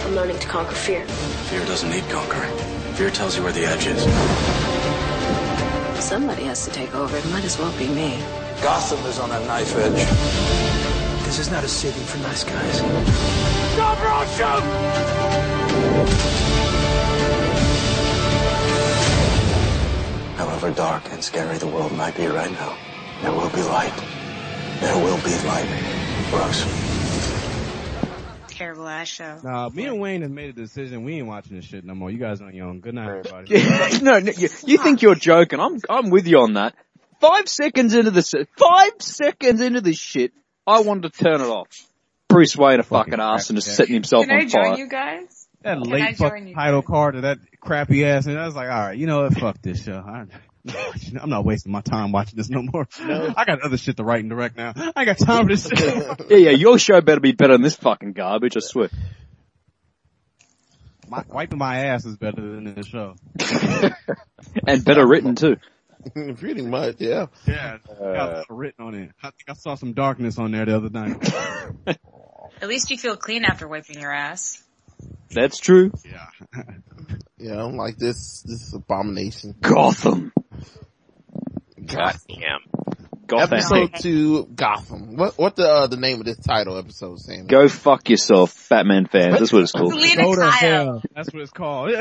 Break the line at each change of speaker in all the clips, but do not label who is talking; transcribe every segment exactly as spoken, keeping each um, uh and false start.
I'm learning to conquer fear.
Fear doesn't need conquering. Fear tells you where the edge is.
Somebody has to take over. It might as well be me.
Gotham is on a knife edge.
This is not a city for nice guys.
Stop or I'll shoot! However dark and scary the world might be right now, there will be light. There will be light for us.
Terrible ass show.
Nah, me and Wayne have made a decision. We ain't watching this shit no more. You guys on your own. Good night, everybody.
no, no you, you think you're joking. I'm, I'm with you on that. Five seconds into this, five seconds into this shit, I wanted to turn it off. Bruce Wayne a fucking, fucking ass and just setting himself
Can
on
I join
fire.
you guys?
That
Can
late fucking title card to that crappy ass, and I was like, alright, you know what, fuck this show. I, I'm not wasting my time watching this no more. No. I got other shit to write and direct now. I ain't got time for this shit.
yeah, yeah, your show better be better than this fucking garbage, I swear.
My, wiping my ass is better than this show.
And better written too.
Pretty much, yeah.
Yeah, uh, got written on it. I think I saw some darkness on there the other night.
At least you feel clean after wiping your ass.
That's true.
Yeah.
Yeah, I'm like this, this abomination.
Gotham.
Gotham.
Gotham.
Episode two, Gotham. What, what the, uh, the name of this title episode, Sam?
Go fuck yourself, Batman fans. That's what it's called.
Selena Kyle.
That's what it's called.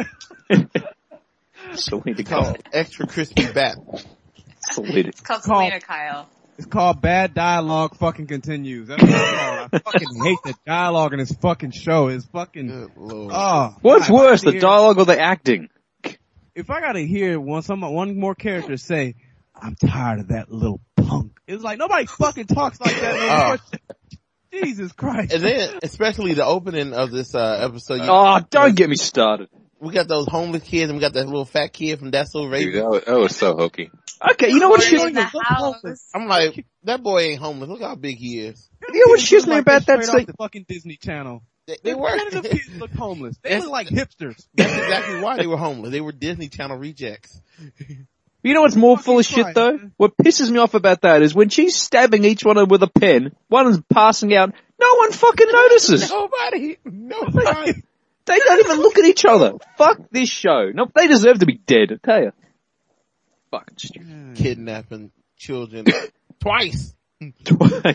Selena
Kyle. Extra crispy bat.
Selena.
It's called Selena Kyle.
It's called Bad Dialogue Fucking Continues. That's what it's called. I fucking hate the dialogue in this fucking show. It's fucking, oh.
What's
God,
worse, the
hear,
dialogue or the acting?
If I gotta hear one, some, one more character say, I'm tired of that little punk. It's like, nobody fucking talks like that no more. Oh. Jesus Christ.
And then, especially the opening of this, uh, episode.
Oh, don't get me started.
We got those homeless kids and we got that little fat kid from That's So Raven.
Dude, that was, that was so hokey.
Okay, you know what shit?
I'm like, that boy ain't homeless. Look how big he is.
You know what shits me
like
about that
scene? The fucking Disney Channel.
They, they were.
None of the kids look homeless. They look like hipsters.
That's exactly why they were homeless. They were Disney Channel rejects.
You know what's more full of shit though? Man. What pisses me off about that is when she's stabbing each one with a pen, one's passing out, no one fucking notices.
Nobody. Nobody.
They don't even look at each other. Fuck this show. No, they deserve to be dead, I tell you. Fucking stupid.
Kidnapping children twice.
Twice.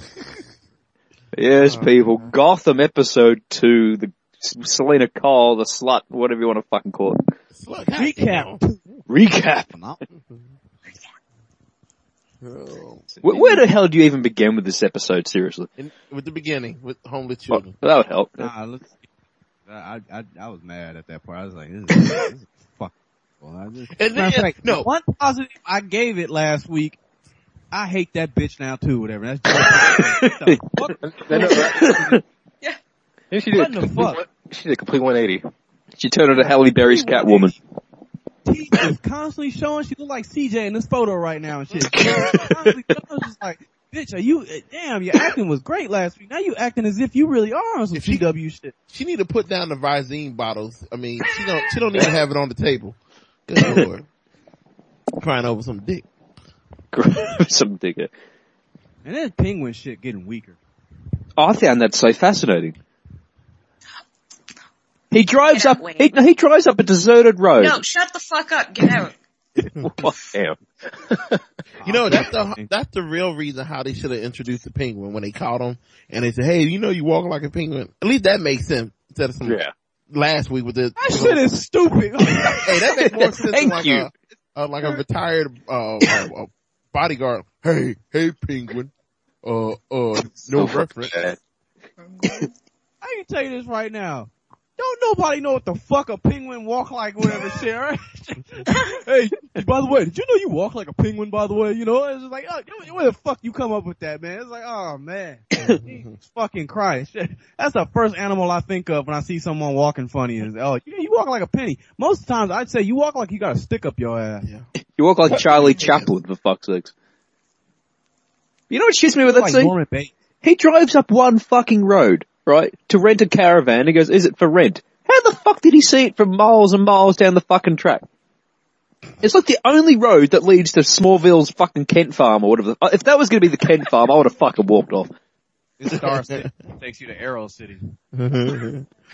Yes, people. Gotham episode two, the Selena Kyle, the slut, whatever you want to fucking call it.
Slut.
Recap.
Recap. Oh. Where, where the hell do you even begin with this episode, seriously?
In, with the beginning, with homeless children.
Well, that would help.
Nah, let's, I, I, I was mad at that part. I was like, this is, this is fucking well, I just,
and then,
fact,
no.
One positive I gave it last week, I hate that bitch now too, whatever. That's just what the
yeah. yeah. She did,
what the fuck?
She did a complete one eighty.
She turned into Halle Berry's Catwoman.
She is constantly showing she look like C J in this photo right now and shit. Constantly showing, just like, bitch, are you, damn, your acting was great last week. Now you acting as if you really are on some G W shit.
She need to put down the Visine bottles. I mean, she don't, she don't even have it on the table. Good Lord. Crying over some dick.
Some dick.
And then Penguin shit getting weaker.
Oh, I found that so fascinating. He drives up, he, no, he drives up a deserted road.
No, shut the fuck up, get out.
Damn.
You know, that's the, that's the real reason how they should have introduced the penguin when they caught him and they said, hey, you know you walk like a penguin. At least that makes sense instead of some
yeah.
last week with the.
That shit is stupid.
Hey, that makes more sense
Thank
than like
you.
a, uh, like a retired, uh, uh, bodyguard. Hey, hey penguin. Uh, uh, no reference.
I can tell you this right now. Don't nobody know what the fuck a penguin walk like, whatever shit, right? Hey, by the way, did you know you walk like a penguin, by the way? You know, it's just like, oh, where the fuck you come up with that, man? It's like, oh man. Jesus fucking Christ. That's the first animal I think of when I see someone walking funny is, oh, you, you walk like a penny. Most of the times I'd say you walk like you got a stick up your ass.
Yeah.
You walk like Charlie Chaplin, for fuck's sakes. You know what shits me with that
like
scene? He drives up one fucking road, right, to rent a caravan. He goes, is it for rent? How the fuck did he see it from miles and miles down the fucking track? It's like the only road that leads to Smallville's fucking Kent farm or whatever. If that was gonna be the Kent farm, I would have fucking walked off.
It's Star City. Takes you to Arrow City.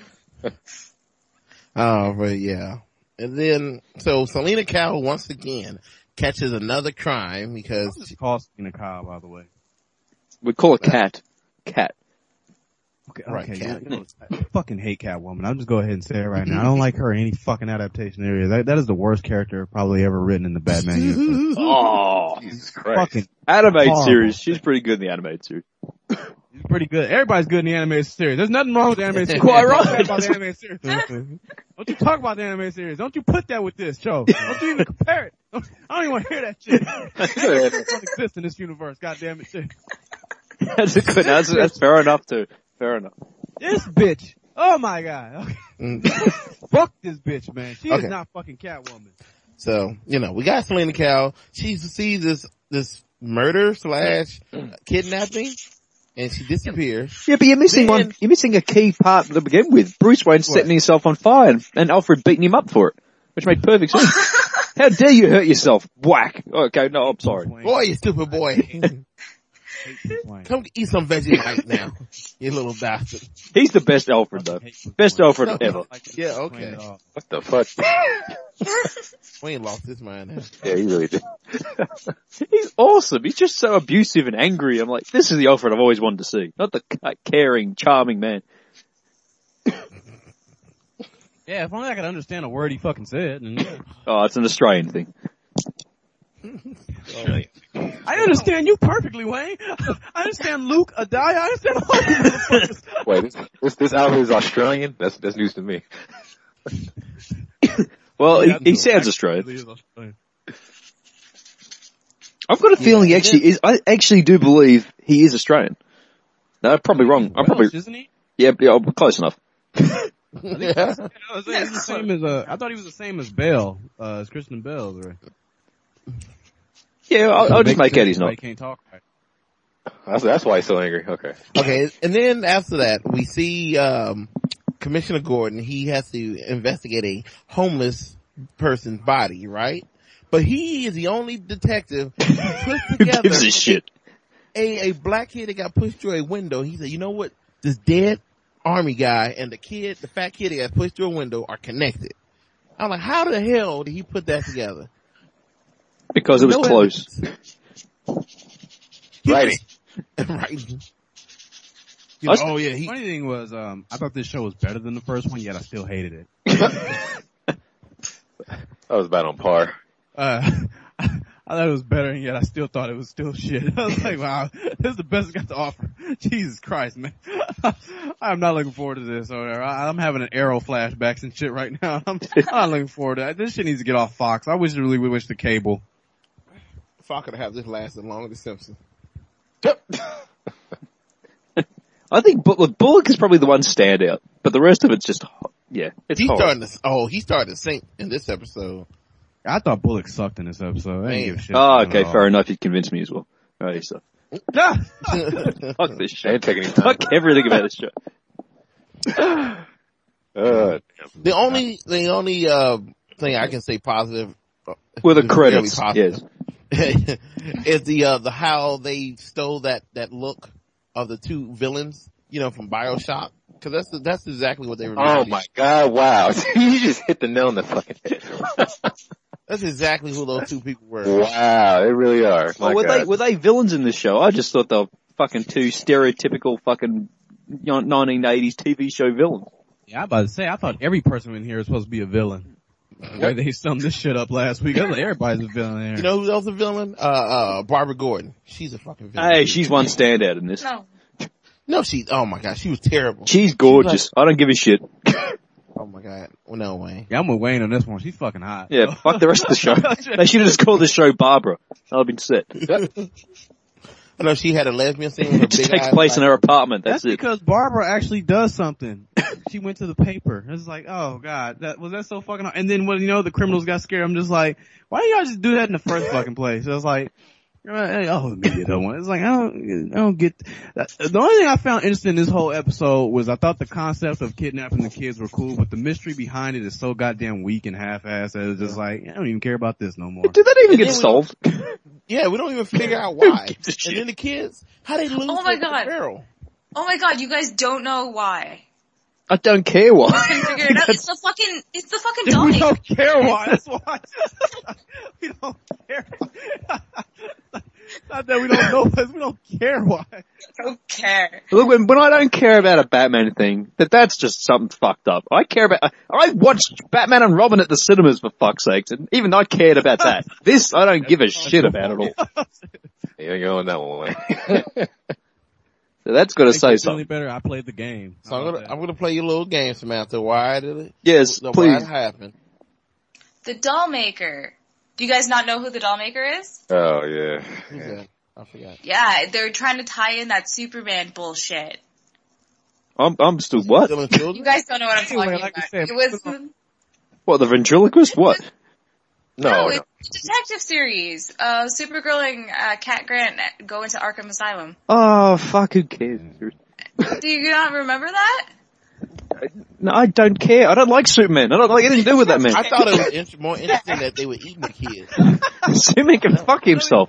Oh, but yeah. And then, so Selena Kyle once again catches another crime because
What's it called Selena Kyle, by the way?
We call it Cat. Cat.
Okay,
Right,
okay.
Cat.
You know, I fucking hate Catwoman. I'll just go ahead and say it right now. I don't like her in any fucking adaptation area. That, that is the worst character probably ever written in the Batman universe.
Oh,
Jesus Christ.
Fucking
animated
horrible.
series. She's pretty good in the animated series.
She's pretty good. Everybody's good in the animated series. There's nothing wrong with the animated series.
Quite
Don't
right.
talk about the animated series. Don't you talk about the animated series. Don't you put that with this show. Don't you even compare it. Don't, I don't even want to hear that shit. It don't exist in this universe. God damn it, shit.
That's a good, that's, that's fair enough too. Fair enough.
This bitch. Oh my god. Okay. Fuck this bitch, man. She
Okay.
is not fucking Catwoman.
So, you know, we got Selena Kyle. She sees this, this murder slash kidnapping and she disappears.
Yeah, but you're missing
Then-
one, you're missing a key part to begin with. Bruce Wayne setting himself on fire and, and Alfred beating him up for it. Which made perfect sense. How dare you hurt yourself? Whack. Okay, no, I'm sorry.
Boy, you stupid boy. Come eat some Vegemite now, you little bastard.
He's the best Alfred though. Best Alfred ever.
Yeah, okay.
What the fuck?
Wayne lost his mind now.
Yeah, he really did.
He's awesome. He's just so abusive and angry. I'm like, this is the Alfred I've always wanted to see. Not the like, caring, charming man.
Yeah, if only I could understand a word he fucking said. And,
Oh, it's an Australian thing.
I understand you perfectly, Wayne. I understand Luke, Adai. I understand all you motherfuckers.
Wait, this, this, this Alfred is Australian? That's, that's news to me.
Well,
Yeah,
he, he sounds Australian. I've got a feeling he actually is, I actually do believe he is Australian. No, I'm probably wrong. I'm probably,
Welsh, isn't he?
yeah, yeah, I'm close enough.
Yeah.
I was saying, he's the same as uh, I thought he was the same as Bale, uh, as Kristen Bell. Right?
Yeah, I'll, I'll just make out he's
He
not.
can't talk right.
That's, that's why he's so angry. Okay.
Okay, and then after that, we see, um, Commissioner Gordon. He has to investigate a homeless person's body, right? But he is the only detective who puts together
Gives a shit.
a, a black kid that got pushed through a window. He said, you know what? This dead army guy and the kid, the fat kid that got pushed through a window are connected. I'm like, how the hell did he put that together?
Because it was
No
close.
Writing.
Right. You
I
know,
was-
oh yeah,
The
he,
funny thing was, um, I thought this show was better than the first one, yet I still hated it.
That was about on par.
Uh, I thought it was better, and yet I still thought it was still shit. I was like, wow, this is the best it's got to offer. Jesus Christ, man. I'm not looking forward to this or whatever. I, I'm having an Arrow flashbacks and shit right now. I'm, I'm not looking forward to it. This shit needs to get off Fox. I wish it really would wish the cable.
Fox could have this lasted longer than Simpsons.
I think Bullock, Bullock is probably the one standout, but the rest of it's just, yeah, it's
He's
hard.
starting to, oh, he started to sink in this episode.
I thought Bullock sucked in this episode. I didn't give a shit.
Oh,
about
okay,
it at
fair
all.
enough. You convinced me as well. Alrighty, so. Fuck this
They
show.
ain't taking any time.
Fuck everything about this show.
Uh,
The only, the only, uh, thing I can say positive. uh,
With the
really
credits,
positive,
yes.
is the, uh, the how they stole that, that look of the two villains, you know, from BioShock. Cause that's, the, that's exactly what they were.
oh my god, wow. You just hit the nail on the fucking head.
That's exactly who those two people were.
Wow, they really are. My
Oh, were
god.
they, were they villains in this show? I just thought they were fucking two stereotypical fucking nineteen eighties T V show villains.
Yeah, I'm about to say, I thought every person in here was supposed to be a villain. The way they summed this shit up last week, I was like, everybody's a villain in here.
You know who else a villain? Uh, uh, Barbara Gordon. She's a fucking villain.
Hey, she's one standout in this.
No.
No, she, oh my god, she was terrible.
She's gorgeous. I don't give a shit.
Oh my god. Well, no way.
Yeah, I'm with Wayne on this one. She's fucking hot.
Yeah, fuck the rest of the show. They should have just called the show Barbara. That would have been set.
I know she had a lesbian scene with her
It just
big
takes
eyes,
place
like-
in her apartment.
That's
That's, it.
because Barbara actually does something. She went to the paper. It's like, oh god, that was that so fucking. And then when you know the criminals got scared, I'm just like, why do y'all just do that in the first fucking place? I was like, oh, the media don't want. It's like I don't, I don't get. That. The only thing I found interesting in this whole episode was I thought the concept of kidnapping the kids were cool, but the mystery behind it is so goddamn weak and half-assed that it's just like I don't even care about this no more.
Did that even
And
get
then we-
solved?
Yeah, we don't even figure out why.
gives a
And
shit?
then the kids, how they lose
Oh my
the
God.
barrel.
Oh my god, you guys don't know why.
I don't care why.
Couldn't figure it out. It's the fucking, it's the fucking
We
doll.
don't care why. That's why. We don't care. Not that we don't know, but we don't care why.
I don't care.
Look, when, when I don't care about a Batman thing, that that's just something fucked up. I care about, I, I watched Batman and Robin at the cinemas for fuck's sakes, and even I cared about that. This, I don't give a shit about at all.
You're going that way.
So that's got to say
Any
something.
better? I played the game.
So I'm gonna, I'm gonna play your little game, Samantha. Why did it?
Yes,
Why
please.
it happened?
The doll maker. Do you guys not know who the doll maker is?
Oh, yeah.
Who's
yeah.
that? I forgot.
Yeah, they're trying to tie in that Superman bullshit.
I'm, I'm still, what?
Still in children?
You guys don't know what I'm
Anyway,
talking
like I
about.
said,
It was,
What, the ventriloquist? What?
No,
no,
no.
it's a detective series. Uh, Supergirl and uh, Cat Grant go into Arkham Asylum.
Oh, fuck, who cares?
Do you not remember that?
No, I don't care. I don't like Superman. I don't like anything to do with that man.
I thought it was in- more interesting that they were eating the kids.
Superman can fuck himself.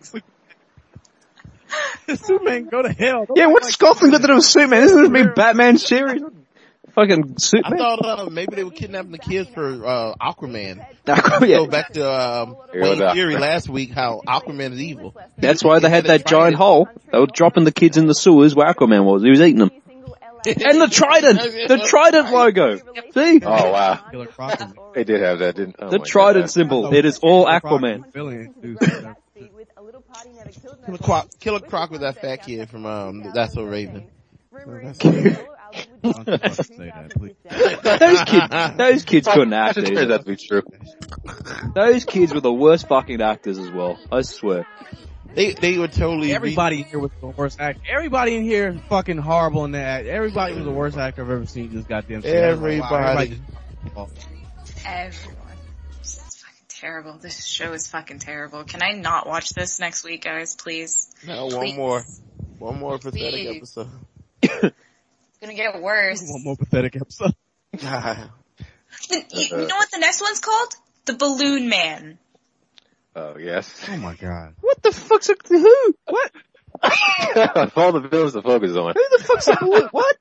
Superman, go to hell. Don't
Yeah,
act
what's
like-
Scotland got to do with Superman? Isn't this been Batman series? Fucking
I
Superman.
thought uh, maybe they were kidnapping the kids for uh, Aquaman.
Oh, yeah.
Go back to um,
Yeah,
Wayne
that-
Theory last week, how Aquaman is evil.
That's why they had that giant hole. They were dropping the kids in the sewers where Aquaman was. He was eating them. And the Trident! The Trident logo! See?
Oh, wow.
Killer Croc is-
They did have that, didn't oh
The
my
Trident
God.
symbol. It is all
Killer Croc
Aquaman.
is villain, dude.
Killer Croc, Killer Croc with that fat kid from um, That's So Raven.
Don't you fucking say that, please.
Those kids, those kids couldn't
I
act.
should
either.
turn that to be true.
Those kids were the worst fucking actors as well. I swear.
They they were totally
Everybody in here was the worst actor. Everybody in here is fucking horrible in that. Everybody was the worst actor I've ever seen in this goddamn shit.
Everybody.
Wow, everybody just-
Everyone. It's fucking terrible. This show is fucking terrible. Can I not watch this next week, guys, please?
No, one
Please.
more, one more pathetic
Please.
episode.
It's gonna get worse.
One more pathetic episode.
God.
The- you, you know what the next one's called? The Balloon Man.
Oh, yes.
Oh my god.
What the fuck's a, who? What?
Of all the films to focus on.
Who the fuck's a, what?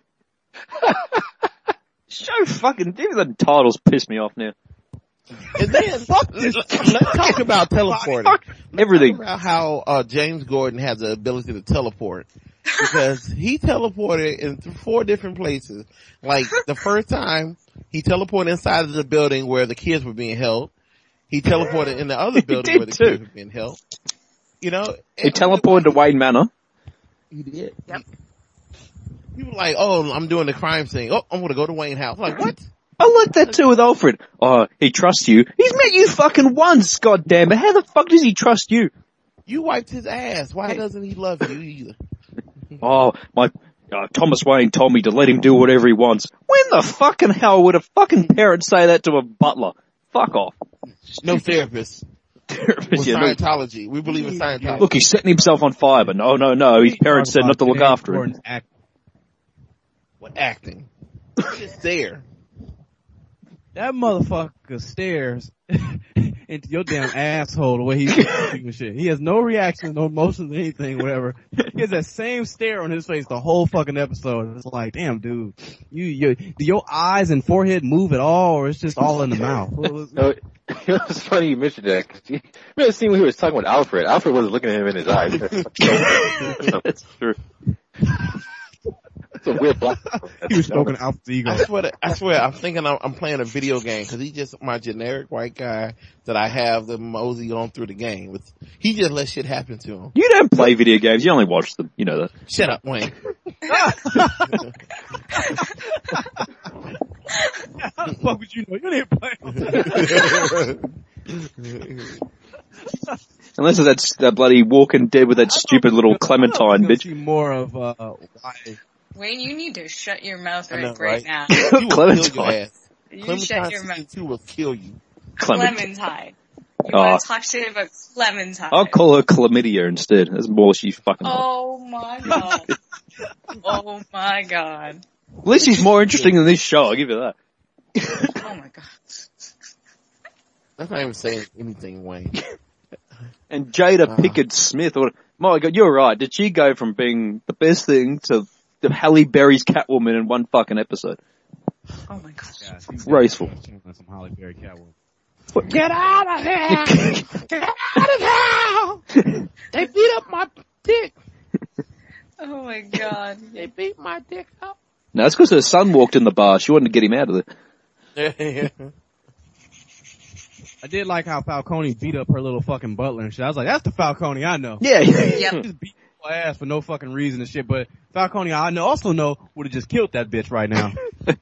Show fucking, even the titles piss me off now.
And then let's, let's talk about teleporting.
Everything.
Let's talk about how uh, James Gordon has the ability to teleport. Because he teleported in th- four different places. Like the first time, he teleported inside of the building where the kids were being held. He teleported in the other building
did
where the
too.
kids were being held. You know,
He teleported to Wayne Manor.
He did.
Yep.
People like, oh, I'm doing the crime scene. Oh, I'm gonna go to Wayne House. Like, what?
I like that too with Alfred. Oh, he trusts you. He's met you fucking once, goddammit. How the fuck does he trust you?
You wiped his ass. Why doesn't he love you either?
Oh, my, uh, Thomas Wayne told me to let him do whatever he wants. When the fucking hell would a fucking parent say that to a butler? Fuck off.
No therapist. With
Yeah, look,
Scientology. We believe in Scientology.
look, he's setting himself on fire, but no, no, no. His parents said not to look after him.
Gordon's act-
What acting? He's just there.
That motherfucker stares into your damn asshole the way he's doing shit. He has no reaction, no emotions, anything, whatever. He has that same stare on his face the whole fucking episode. It's like, damn, dude, you, you, do your eyes and forehead move at all, or it's just all in the mouth?
No, it was funny you mentioned that. Cause you remember the scene when he was talking with Alfred? Alfred wasn't looking at him in his eyes.
That's true.
It's a weird black.
He was smoking Alfred's ego.
I swear, to, I swear, I'm thinking I'm, I'm playing a video game because he's just my generic white guy that I have the mosey on through the game. With, he just lets shit happen to him.
You don't play video games. You only watch them. You know that.
Shut up, Wayne.
How the fuck would you know? You didn't play.
Unless it's that, that bloody Walking Dead with that stupid little Clementine bitch.
See more of uh, why.
Wayne, you need to shut your mouth
I
right,
know,
right
right?
now.
He will kill your
Clementine.
ass.
You
Clementine
shut your
season
mouth.
two will kill you.
Clementine.
Clementine. You
Oh.
want to talk shit about Clementine.
I'll call her Chlamydia instead. That's more she fucking.
Oh my god. Oh my god.
At least she's more interesting than this show. I'll give you that.
Oh my god.
That's not even saying anything, Wayne.
And Jada
Uh.
Pickett Smith. Or, my God, you're right. Did she go from being the best thing to the Halle Berry's Catwoman in one fucking episode.
Oh my god.
Yeah, she's
Graceful.
some Halle Berry Catwoman.
Get out of here! Get out of here! They beat up my dick.
Oh my god.
They beat my dick up.
No, that's because her son walked in the bar. She wanted to get him out of there.
I did like how Falcone beat up her little fucking butler and shit. I was like, that's the Falcone I know.
Yeah.
Yep.
He just beat her ass for no fucking reason and shit, but Falcone I know, also know would have just killed that bitch right now.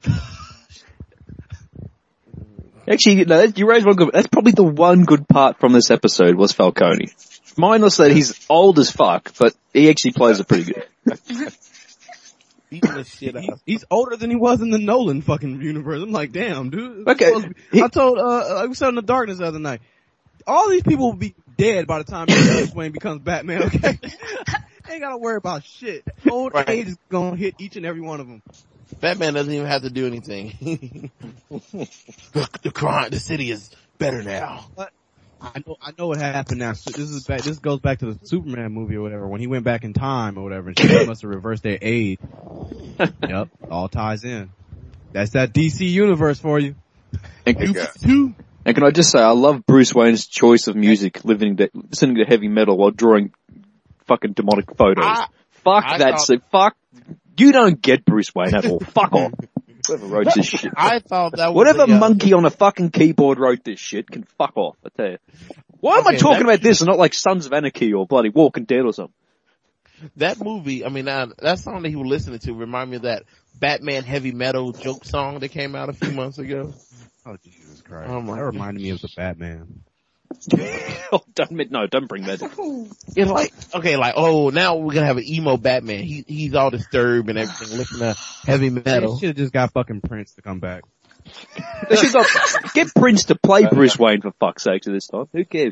Actually, no, you raised one good, that's probably the one good part from this episode was Falcone. Minus that he's old as fuck, but he actually plays it pretty good.
Beating the shit out.
He, he's older than he was in the Nolan fucking universe. I'm like, damn, dude.
Okay.
Be, I told, uh, I was out in the darkness the other night. All these people will be dead by the time Bruce Wayne becomes Batman, okay? Ain't gotta worry about shit. Old
Right.
age is gonna hit each and every one of them.
Batman doesn't even have to do anything. the, the crime, the city is better now.
But I know, I know what happened now. So this is back, this goes back to the Superman movie or whatever, when he went back in time or whatever, and she must have reversed their age. Yep, all ties in. That's that D C universe for you.
And,
Two.
and can I just say, I love Bruce Wayne's choice of music, living to, listening to heavy metal while drawing fucking demonic photos.
I,
fuck
I
that,
thought,
so fuck, you don't get Bruce Wayne at all. Fuck off. Whoever wrote this shit.
I thought that was
Whatever
the, uh,
monkey on a fucking keyboard wrote this shit can fuck off, I tell you. Why am I
Okay,
talking
that-
about this and not like Sons of Anarchy or bloody Walking Dead or something?
That movie, I mean, uh, that song that he was listening to remind me of that Batman heavy metal joke song that came out a few months ago.
Oh, Jesus Christ.
Oh, my
that reminded me of the Batman.
Oh, don't, admit- no, don't bring that in.
It's like, okay, like, oh, now we're gonna have an emo Batman. He, he's all disturbed and everything, listening to heavy
They
metal.
should have just got fucking Prince to come back.
They should go, get Prince to play Bruce Wayne for fuck's sake this time. Who cares?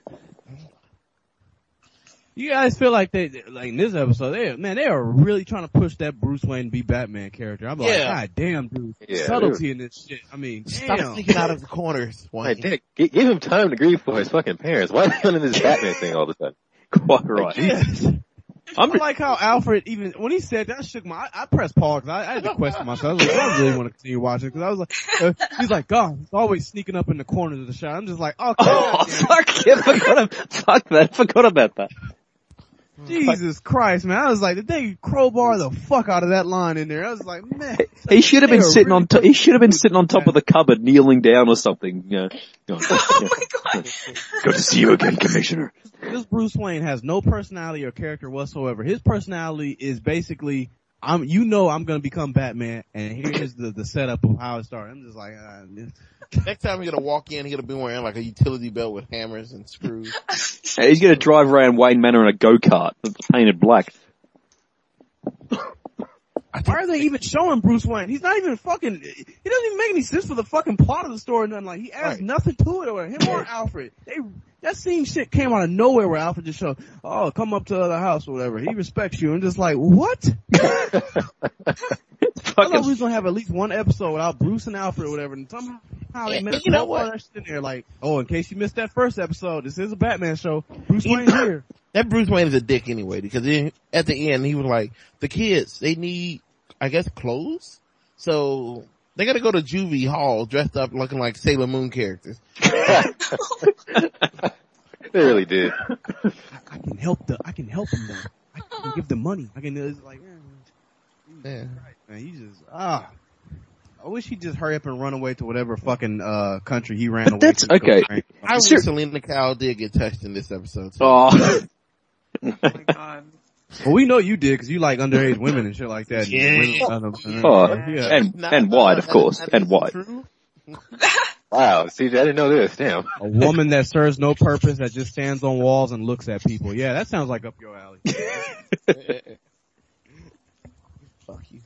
You guys feel like they, like in this episode, they, man, they are really trying to push that Bruce Wayne to be Batman character. I'm like,
Yeah.
God damn, dude.
Yeah,
Subtlety in this shit. I mean,
Stop
damn.
sneaking out of the corners,
Hey,
Wayne.
Dick, g- give him time to grieve for his fucking parents. Why are they on this Batman thing all of a sudden?
Quite right.
Yes.
I'm
I like how Alfred even, when he said that, shook my, I, I pressed pause because I, I had to question myself. I was like, I really want to continue watching because I was like, uh, he's like, God, he's always sneaking up in the corners of the shot. I'm just like, okay.
Oh, fuck, yeah, forgot about, fuck that, forgot about that.
Jesus Christ, man. I was like, did they crowbar the fuck out of that line in there? I was like, man.
He should have
They
been
are
sitting
really
on top, he should have been sitting on top of the cupboard, kneeling down or something, you know.
Oh my god.
Good to see you again, Commissioner.
This Bruce Wayne has no personality or character whatsoever. His personality is basically, I'm, you know, I'm gonna become Batman, and here's the, the setup of how it started. I'm just like, uh, this-
Next time you're gonna walk in, you're gonna be wearing like a utility belt with hammers and screws.
Hey, he's gonna drive around Wayne Manor in a go-kart that's painted black.
why are they even showing Bruce Wayne? He's not even fucking, he doesn't even make any sense for the fucking plot of the story or nothing. Like, he adds
Right.
nothing to it or him or Alfred. They, that same shit came out of nowhere where Alfred just showed, oh, come up to the house or whatever. He respects you and just like, what? I thought we was gonna have at least one episode without Bruce and Alfred or whatever, and somehow they
Yeah,
messed
you know
up all
what?
that shit in there. Like, oh, in case you missed that first episode, this is a Batman show. Bruce Wayne's here.
That Bruce Wayne is a dick anyway, because he, at the end he was like, the kids, they need, I guess, clothes? So, they gotta go to Juvie Hall dressed up looking like Sailor Moon characters.
They really did.
I can help the, I can help him though. I can give them money. I can, it's like, yeah,
Yeah.
man, he just, ah. I wish he'd just hurry up and run away to whatever fucking, uh, country he ran
But
away
that's-
to.
okay.
I wish
Ser-
Selena Kyle did get touched in this episode. too.
Oh.
Oh my god.
Well, we know you did, cause you like underage women and shit like that.
Yeah.
Oh,
Yeah.
and,
Nah,
and
nah,
wide, of
that-
course,
that
and
is
wide.
true.
Wow, C J, I didn't know this. Damn.
A woman that serves no purpose, that just stands on walls and looks at people. Yeah, that sounds like up your alley.
Fuck you.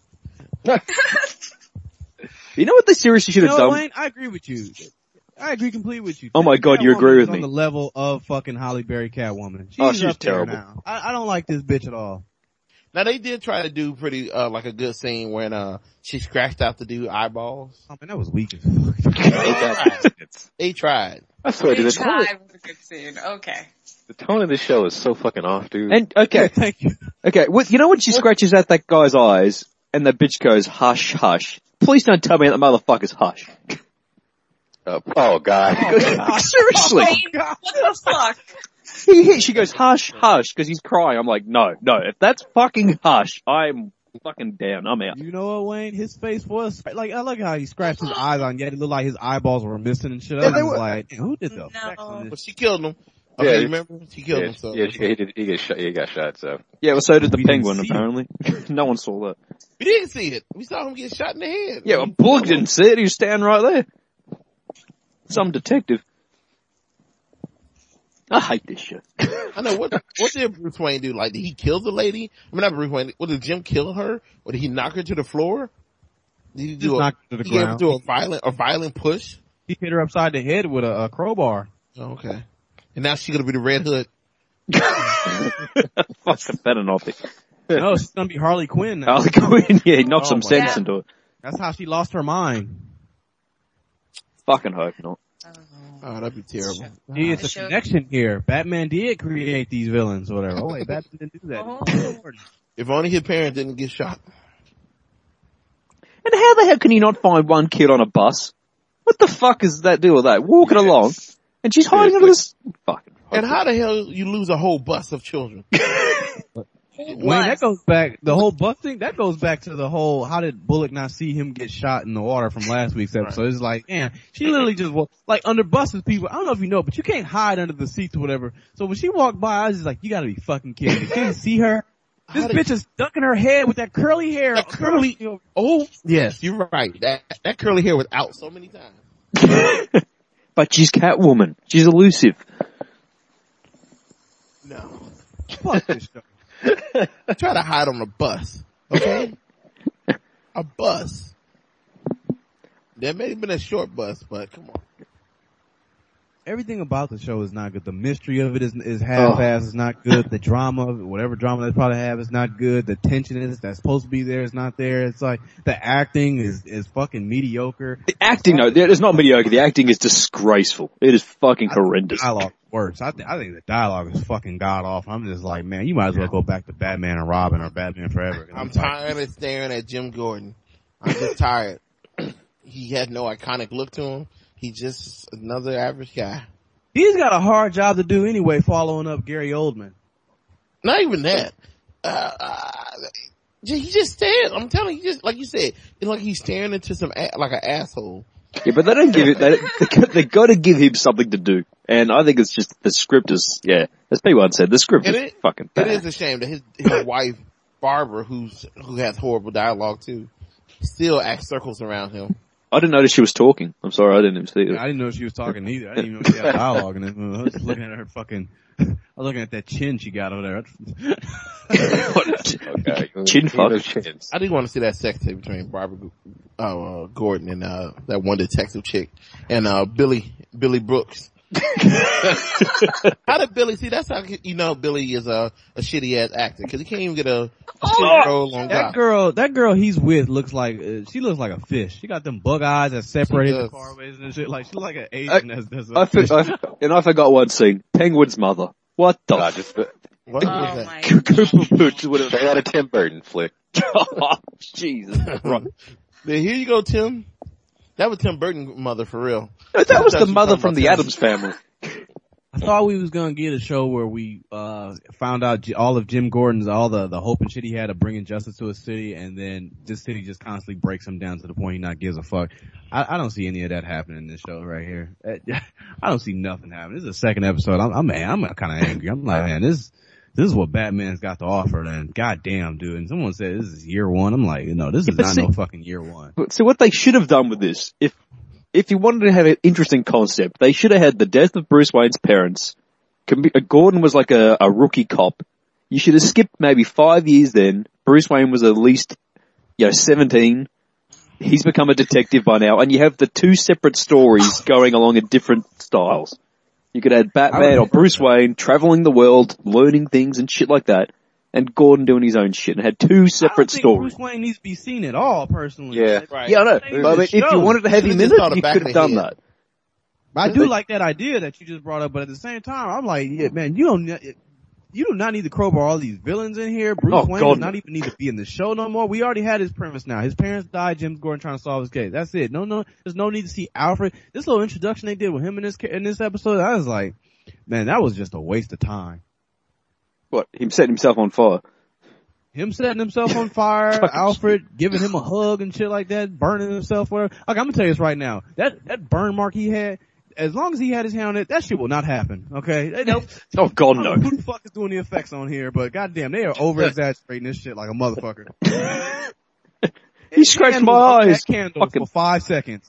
You know what they seriously should
You
have
know,
done?
Wayne, I agree with you. I agree completely with you.
Oh my God, you
Catwoman
agree with
is
me.
on the level of fucking Halle Berry Catwoman. She's
Oh, she's
up there
terrible.
now. I, I don't like this bitch at all.
Now they did try to do pretty, uh, like a good scene when, uh, she scratched out the dude eyeballs.
I mean, that was weak as fuck.
They tried.
I swear, dude, the tone,
Five was a good scene. Okay.
the tone of this show is so fucking off, dude.
And, okay,
Thank you.
okay, well, you know when she scratches at that guy's eyes, and the bitch goes, hush, hush. Please don't tell me that motherfucker's hush.
Uh, oh god.
Seriously.
What the fuck?
He, he, she goes, hush, hush, because he's crying. I'm like, no, no, if that's fucking hush, I'm fucking down. I'm out.
You know what, Wayne? His face was, like, I like how he scratched his eyes on, yet it looked like his eyeballs were missing and shit. I
Yeah,
was
they were-
like, damn, who did the
No.
effects on
But
this?
she killed him. Okay,
Yeah,
you remember? She killed
Yeah,
him, so.
yeah, she, he did. He got shot. He got shot. So
Yeah, well, so did the
We didn't
penguin,
see it.
apparently. No one saw that.
We didn't see it. We saw him get shot in the head.
Yeah, well, Bullock didn't see it. He was standing right there. Some detective. I hate this shit.
I know. What What did Bruce Wayne do? Like, did he kill the lady? I mean, not Bruce Wayne. What, did Jim kill her? Or did he knock her to the floor? Did he do
Just
a,
knocked her to the
he gave her
ground.
do a violent, a violent push?
He hit her upside the head with a, a crowbar.
Oh, okay. And now she's gonna be the Red Hood.
Fucking better not be.
No, she's gonna be Harley Quinn now.
Harley Quinn, yeah, he knocked
Oh
some
my
sense
God.
into it.
That's how she lost her mind.
Fucking hope not.
Oh, that'd be terrible.
See, it's
The
a
show-
connection here. Batman did create these villains or whatever. Oh wait, Batman didn't do that.
Oh.
If only his parents didn't get shot.
And how the hell can you not find one kid on a bus? What the fuck is that deal with that? Walking along, and she's hiding under this. Fucking.
And how the hell you lose a whole bus of children?
Wayne, that goes back, the whole bus thing, that goes back to the whole, how did Bullock not see him get shot in the water from last week's episode? It's like, man, she literally just walked, like under buses, people, I don't know if you know, but you can't hide under the seats or whatever. So when she walked by, I was just like, you gotta be fucking kidding me. You didn't see her? This
How did-
bitch is ducking her head with that curly hair.
That curly, oh, yes, you're right. That, that curly hair was out so many times.
But she's Catwoman. She's elusive.
No.
Fuck this show.
Try to hide on a bus, okay? A bus. There may have been a short bus, but come on.
Everything about the show is not good. The mystery of it is is half-assed. It's not good. The drama of it, whatever drama they probably have, is not good. The tension is that's supposed to be there is not there. It's like the acting is is fucking mediocre.
The acting, no, it's not mediocre. The acting is disgraceful. It is fucking horrendous.
Dialogue works. I think I think the dialogue is fucking god awful. I'm just like, man, you might as well go back to Batman and Robin or Batman Forever.
I'm
It's like,
tired of staring at Jim Gordon. I'm just tired. He had no iconic look to him. He's just another average guy.
he's got a hard job to do anyway, following up Gary Oldman.
Not even that. Uh, uh, he just stared. I'm telling you, just like you said, it's like he's staring into some a- like an asshole.
Yeah, but they don't give it, they, they, they gotta give him something to do. And I think it's just, the script is, yeah, as P one said, the script
And
is
it-
fucking
It
bad.
is a shame that his his wife Barbara, who's who has horrible dialogue too, still acts circles around him.
I didn't notice she was talking. I'm sorry, I didn't even see it.
I didn't know she was talking either. I didn't even know she had dialogue in it. I was just looking at her fucking, I was looking at that chin she got over there.
okay,
Chin fuck.
No chance.
I do want to see that sex tape between Barbara uh, uh, Gordon and uh, that one detective chick and uh, Billy Billy Brooks. How did Billy see? That's how you know Billy is a, a shitty ass actor because he can't even get a, a shitty role on
That
God.
girl, that girl he's with looks like, uh, she looks like a fish. She got them bug eyes that separated the
does.
carways and shit. Like, she's like an Asian that's, that's a
I,
fish.
for, I, and I forgot one scene. Penguin's mother. What the
God,
f-
just
What
Oh
was that?
my.
Cooper Pooch would have.
straight out of Tim Burton flick.
Oh, Jesus. Right.
Then here you go, Tim. That was Tim Burton's mother for real.
No, that was the
That's what
mother
I'm
from
talking
the
about.
Addams Family.
I thought we was gonna get a show where we, uh, found out J- all of Jim Gordon's, all the, the hope and shit he had of bringing justice to a city, and then this city just constantly breaks him down to the point he not gives a fuck. I, I don't see any of that happening in this show right here. I don't see nothing happening. This is the second episode. I'm, I'm, I'm kind of angry. I'm like, man, this, this is what Batman's got to offer, and goddamn, dude. And someone said this is year one. I'm like, no, this is
but
not
see-
no fucking year one.
But see, what they should have done with this, if if you wanted to have an interesting concept, they should have had the death of Bruce Wayne's parents. Com- Gordon was like a, a rookie cop. You should have skipped maybe five years then. Bruce Wayne was at least, you know, seventeen. He's become a detective by now, and you have the two separate stories going along in different styles. You could add Batman or Bruce Wayne traveling the world, learning things and shit like that, and Gordon doing his own shit, and had two
I
separate
don't think
stories.
Bruce Wayne needs to be seen at all, personally.
Yeah.
Right.
Yeah, I know.
Same
But I mean,
as the
if you
show.
wanted to have
You
him
could've
in
just thought
it,
of
you
back
could
of
have
the
done
head.
that.
But I do like that idea that you just brought up, but at the same time, I'm like, yeah, man, you don't, you do not need to crowbar all these villains in here. Bruce
Oh,
Wayne
God,
does not
no.
even need to be in the show no more. We already had his premise now. His parents died. James Gordon trying to solve his case. That's it. No, no, there's no need to see Alfred. This little introduction they did with him in this, in this episode, I was like, man, that was just a waste of time.
What? Him setting himself on fire.
Him setting himself on fire, Alfred giving him a hug and shit like that, burning himself, whatever. Like, I'm gonna tell you this right now. That, that burn mark he had, as long as he had his hand on it, that shit will not happen, okay? They, they,
Oh, God,
I
no.
don't know who the fuck is doing the effects on here, but goddamn, they are over-exaggerating this shit like a motherfucker.
He scratched
Candles
my
on
eyes.
that candle
Fucking-
for five seconds.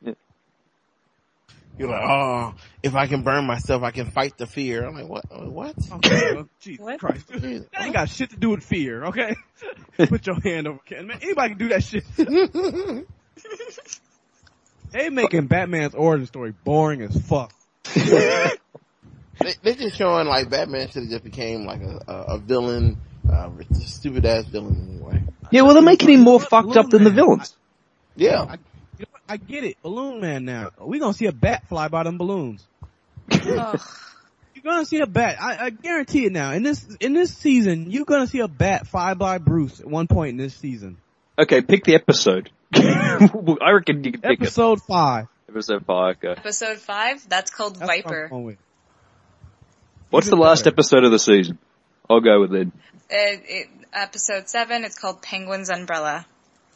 You're like, oh, if I can burn myself, I can fight the fear. I'm like, what? What?
Okay, well, Jesus
What?
Christ. That ain't got shit to do with fear, okay? Put your hand over can man. Anybody can do that shit. They making Batman's origin story boring as fuck.
they, they're just showing like Batman should have just became like a, a, a villain, uh, stupid ass villain anyway.
Yeah, well, they're making him more fucked up than the villains.
Yeah.
I, you know, I get it. Balloon Man now. We gonna see a bat fly by them balloons.
Ugh.
You're gonna see a bat. I, I guarantee it now. In this, in this season, you're gonna see a bat fly by Bruce at one point in this season.
Okay, pick the episode. I reckon you can pick
Episode five.
it. Episode five, okay.
Episode five, that's called
That's what I'm
Viper.
going with.
What's the
Even
last
better.
episode of the season? I'll go with it.
It, it, episode seven, it's called Penguin's Umbrella.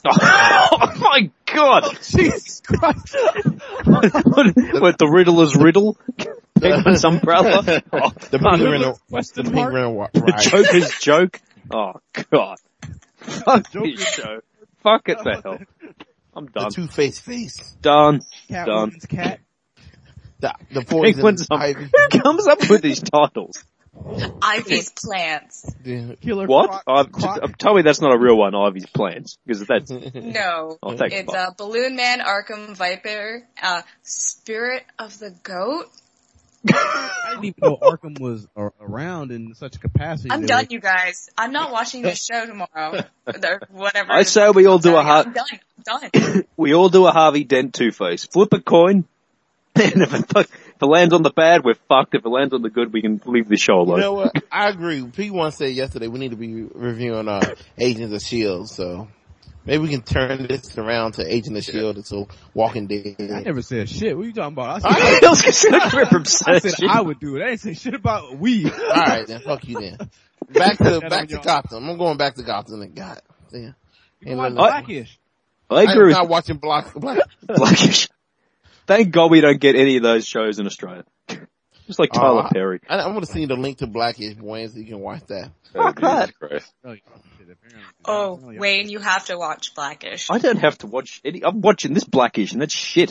Oh my God!
Jesus Christ.
what, what, the Riddler's riddle? Penguin's umbrella? Oh,
The
fuck.
penguin, the
Question
penguin
mark?
wa-
The
ride.
Joker's joke? Oh God. Fuck
Joker's
this show. Fuck it the hell. I'm
The
done.
two-faced face.
Done.
Catwoman's cat.
The, the poison
Penguin's um-
ivy.
Who comes up with these titles?
Ivy's Plants.
Yeah.
Killer
What?
Croc.
Uh,
Croc.
just, uh, tell me that's not a real one, Ivy's Plants. Because that's,
No.
I'll take
It's
it.
uh, Balloon Man, Arkham Viper, uh, Spirit of the Goat.
I didn't even know Arkham was a- around in such a capacity.
I'm
They
done,
were-
you guys. I'm not watching this show tomorrow. Or whatever.
I say we all do a
hot.
hot,
I'm done. I'm done.
we all do a Harvey Dent Two-Face. Flip a coin, and if it, fuck, if it lands on the bad, we're fucked. If it lands on the good, we can leave the show alone.
You know what? I agree. P one said yesterday we need to be reviewing uh, Agents of S H I E L D, so maybe we can turn this around to Agent of S H I E L D until Walking Dead.
I never said shit. What are you talking about? I said,
I was just gonna come from
I, said
searching.
I would do it. I ain't say shit about we.
Alright, then fuck you then. Back to,
That
back
on
to
y'all.
Gotham. I'm going back to Gotham and God damn.
You watch
Ain't
Blackish.
I
I'm
agree with
not watching Black, Black.
Blackish. Thank God we don't get any of those shows in Australia. Just like Tyler
Uh,
Perry.
I, I want to see the link to Blackish, Wayne, so you can watch that.
Fuck that.
Oh, yeah, shit, apparently.
Oh,
yeah.
Wayne, you have to watch Blackish.
I don't have to watch any, I'm watching this Blackish and that's shit.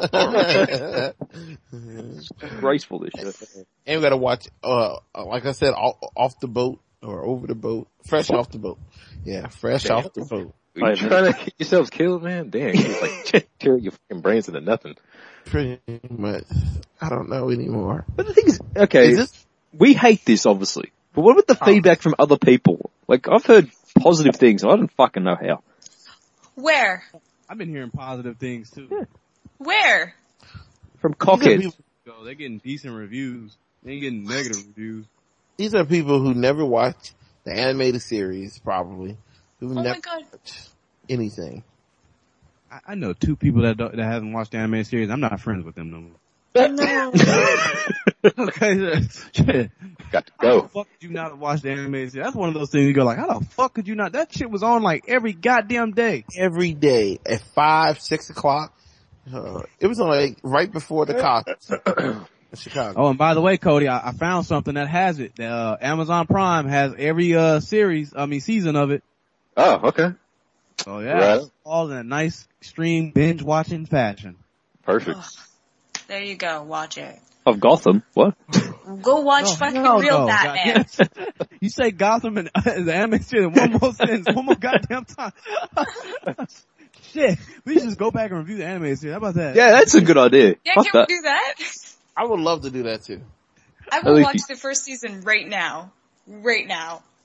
Graceful this shit.
And we gotta watch, uh, like I said, off, off the boat or over the boat, fresh off the boat. Yeah, fresh
Damn.
off the boat.
Are you trying to get yourselves killed, man? Damn, you like tear your fucking brains into nothing.
Pretty much. I don't know anymore.
But the thing is, okay,
Is this?
we hate this obviously, but what about the feedback from other people? Like I've heard positive things, and I don't fucking know how.
Where?
I've been hearing positive things too.
Where?
From
These are,
cockheads.
people,
So they're getting decent reviews. They ain't getting negative reviews.
these are people who never watched the animated series, probably. Who
Oh
never
my god.
watched anything.
I, I know two people that don't, that haven't watched the anime series. I'm not friends with them no more.
No.
Okay, shit.
Got to
How the
go.
fuck could you not have watched the anime series? That's one of those things you go like, how the fuck could you not? That shit was on like every goddamn day.
Every day at five, six o'clock. Uh, it was on like right before the cops in Chicago.
Oh, and by the way, Cody, I, I found something that has it. Uh, Amazon Prime has every, uh, series, I mean season of it.
Oh, okay.
Oh yeah.
Right.
It's all in a nice, extreme binge watching fashion.
Perfect.
Ugh. There you go. Watch it.
Of Gotham. What?
Go watch
Oh,
fucking
hell
real
no.
Batman.
Goddamn. You say Gotham and uh, the anime series in one more sentence, one more goddamn time. Shit. We should just go back and review the anime series. How about that?
Yeah, that's a good idea.
Yeah,
Fuck
can we
that.
do that?
I would love to do that too.
I will
think
watch
you-
the first season right now. Right now.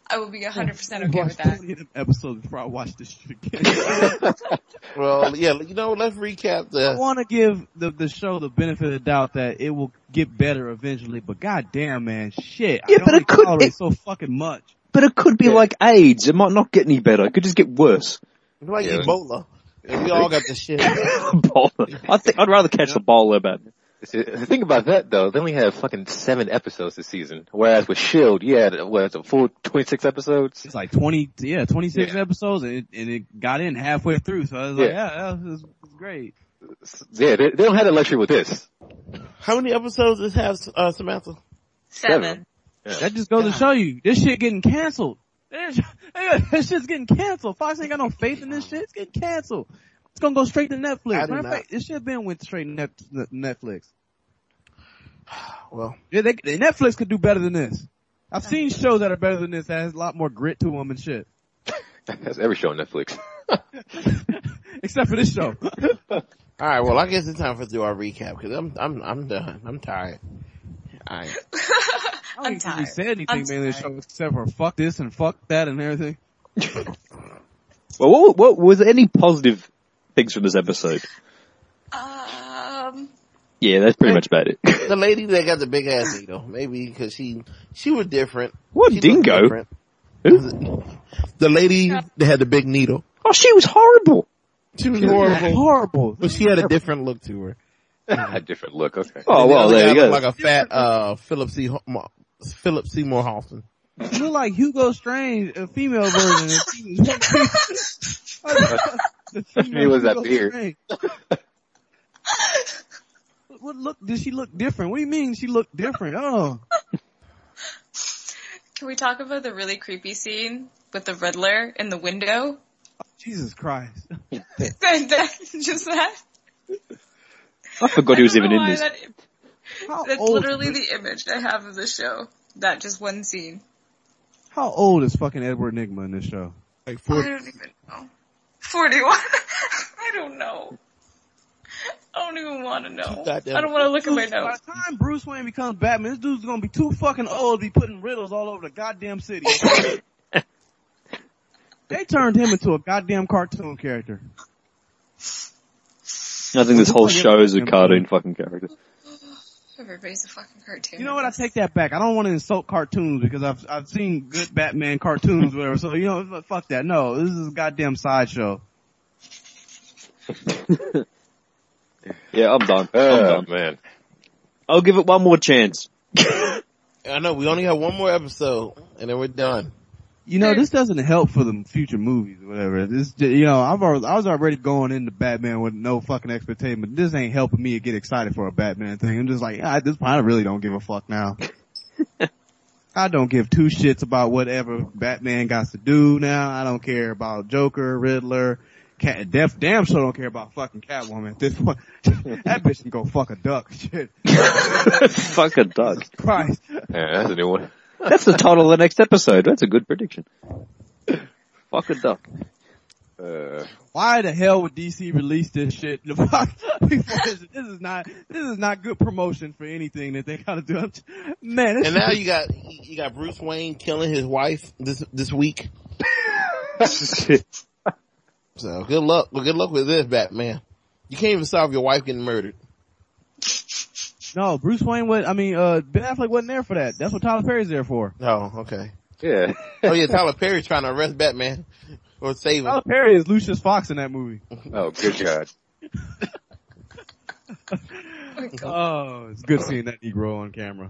I will be one hundred percent okay with that.
Episodes before I watch this shit again.
Well, yeah, you know, let's recap the...
I want to give the, the show the benefit of the doubt that it will get better eventually, but goddamn, man, shit.
Yeah,
I
but it could,
tolerate
it,
so fucking much.
But it could be
Yeah.
like AIDS. It might not get any better. It could just get worse.
Like
Yeah.
Ebola. We all got the shit.
Ebola. I think I'd rather catch Ebola, Batman.
See, the thing about that though, they only have fucking seven episodes this season. Whereas with Shield, you had, what, a full twenty-six episodes?
It's like twenty, yeah, twenty-six
Yeah.
episodes, and it, and it got in halfway through, so I was like,
Yeah.
yeah, that was, was great.
Yeah, they, they don't have that luxury with this.
How many episodes does it have, uh, Samantha?
Seven.
Yeah.
That just goes to show you, this shit getting canceled. This this shit's getting canceled. Fox ain't got no faith in this shit. It's getting canceled. It's gonna go straight to
I
Netflix.
do
Matter of
not.
fact, it should have been went straight to Net, Netflix.
Well,
Yeah, they, Netflix could do better than this. I've seen shows that are better than this that has a lot more grit to them and shit.
That's every show on Netflix.
Except for this show.
alright, well, I guess it's time for us to do our recap, cause I'm, I'm, I'm done. I'm tired. Alright.
I don't
I'm
even think we
tired.
said anything
I'm
mainly in the show
tired.
except for fuck this and fuck that and everything.
Well, what, what was there any positive things from this episode?
Um,
Yeah, that's pretty much about it.
The lady that got the big ass needle, maybe because she, she was different.
What
She looked
dingo?
different.
Who?
The lady that had the big needle.
Oh, she was horrible.
She was horrible,
Horrible.
but she had a different look to her.
A different look, okay.
Oh,
And the
well,
other
there
guy
you go.
looked like a fat, uh, Philip C. Ho- Philip Seymour Hoffman.
She looked like Hugo Strange, a female version.
He was that beard.
Strange. What look? Did she look different? What do you mean she looked different? Oh,
can we talk about the really creepy scene with the Riddler in the window?
Jesus Christ!
That- Just that.
I forgot he was
I don't
even
know
in
why
this.
that-
How
That's
old?
literally the image I have of the show. That just one scene.
How old is fucking Edward Nygma in this show?
Like
I
forty.
don't even know. forty-one? I don't know. I don't even want to know.
Goddamn-
I don't want to look at my
Dude, by
notes.
the time Bruce Wayne becomes Batman, this dude's gonna be too fucking old to be putting riddles all over the goddamn city. They turned him into a goddamn cartoon character.
I think this whole show is a cartoon fucking character.
Everybody's a fucking cartoon.
You know what? I take that back. I don't want to insult cartoons because I've I've seen good Batman cartoons, or whatever. So you know, fuck that. No, this is a goddamn sideshow.
Yeah, I'm done. I'm
Oh,
done.
man.
I'll give it one more chance.
I know, we only have one more episode, and then we're done.
You know, this doesn't help for the future movies or whatever. This, you know, I've already, I was already going into Batman with no fucking expectation, but this ain't helping me get excited for a Batman thing. I'm just like, ah, at this point, I really don't give a fuck now. I don't give two shits about whatever Batman got to do now. I don't care about Joker, Riddler, Cat, def, damn sure don't care about fucking Catwoman at this point. That bitch can go fuck a duck. Shit.
Fuck a duck.
Christ.
Yeah, that's a new one.
That's the title of the next episode. That's a good prediction. Fuck a duck.
Uh,
Why the hell would D C release this shit? Before this, this is not, this is not good promotion for anything that they gotta do. Man, this
And now you got, you got Bruce Wayne killing his wife this, this week. So good luck, well, good luck with this, Batman. You can't even solve your wife getting murdered.
no, Bruce Wayne was, I mean, uh, Ben Affleck wasn't there for that. That's what Tyler Perry's there for.
Oh, okay.
yeah.
Oh yeah, Tyler Perry's trying to arrest Batman or save him.
Tyler Perry is Lucius Fox in that movie.
Oh, good God.
Oh, it's good seeing that Negro on camera.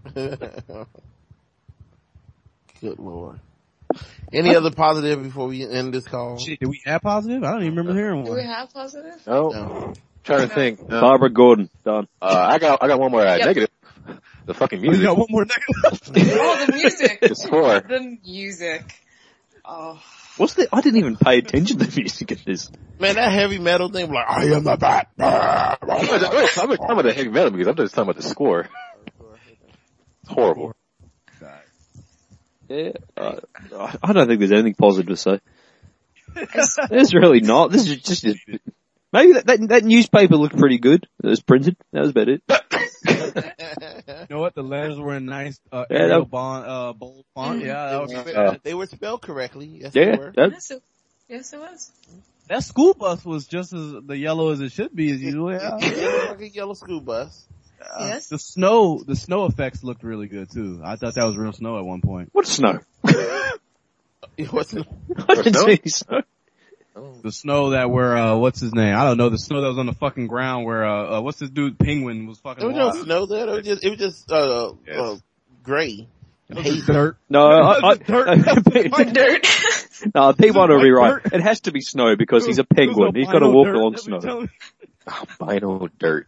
Good Lord. Any other positive before we end this call?
Shit, did we have positive? I don't even remember hearing
Do we
one.
have positive?
Oh,
No.
trying to think. Uh,
Barbara Gordon. Done.
uh, I got, I got one more uh,
Yep.
negative. The fucking
We
music.
got one more negative.
Oh, the music.
The score.
The music. Oh.
What's the, I didn't even pay attention to the music in this.
Man, that heavy metal thing, like, I am the Bat.
I'm not I'm not talking about the heavy metal because I'm just talking about the score. It's horrible.
Yeah, uh, I don't think there's anything positive to say. There's really not. This is just, maybe that, that, that newspaper looked pretty good. It was printed. That was about it.
You know what? The letters were in nice, uh,
Yeah,
Arial
that-
bond, uh, bold font. Yeah, that was,
Uh,
They were spelled correctly. Yes,
Yeah,
they were.
that-
Yes, it, yes, it was.
that school bus was just as the yellow as it should be as usual. Yeah.
It looked like a yellow school bus.
Yes.
The snow, the snow effects looked really good too. I thought that was real snow at one point.
what snow?
It wasn't.
I didn't
snow?
see any snow.
The snow that where, uh, what's his name? I don't know. The snow that was on the fucking ground where, uh, uh what's this dude, Penguin, was fucking
There was no
walking.
snow there. It was just, it was just uh,
Yes.
uh gray.
It was just dirt.
No, I, I,
Dirt.
White dirt.
no, P one will be
White
right.
dirt.
It has to be snow because he's a
It was
penguin.
no
He's got to
vinyl
walk
dirt,
along
that
snow.
was telling-
Albino dirt.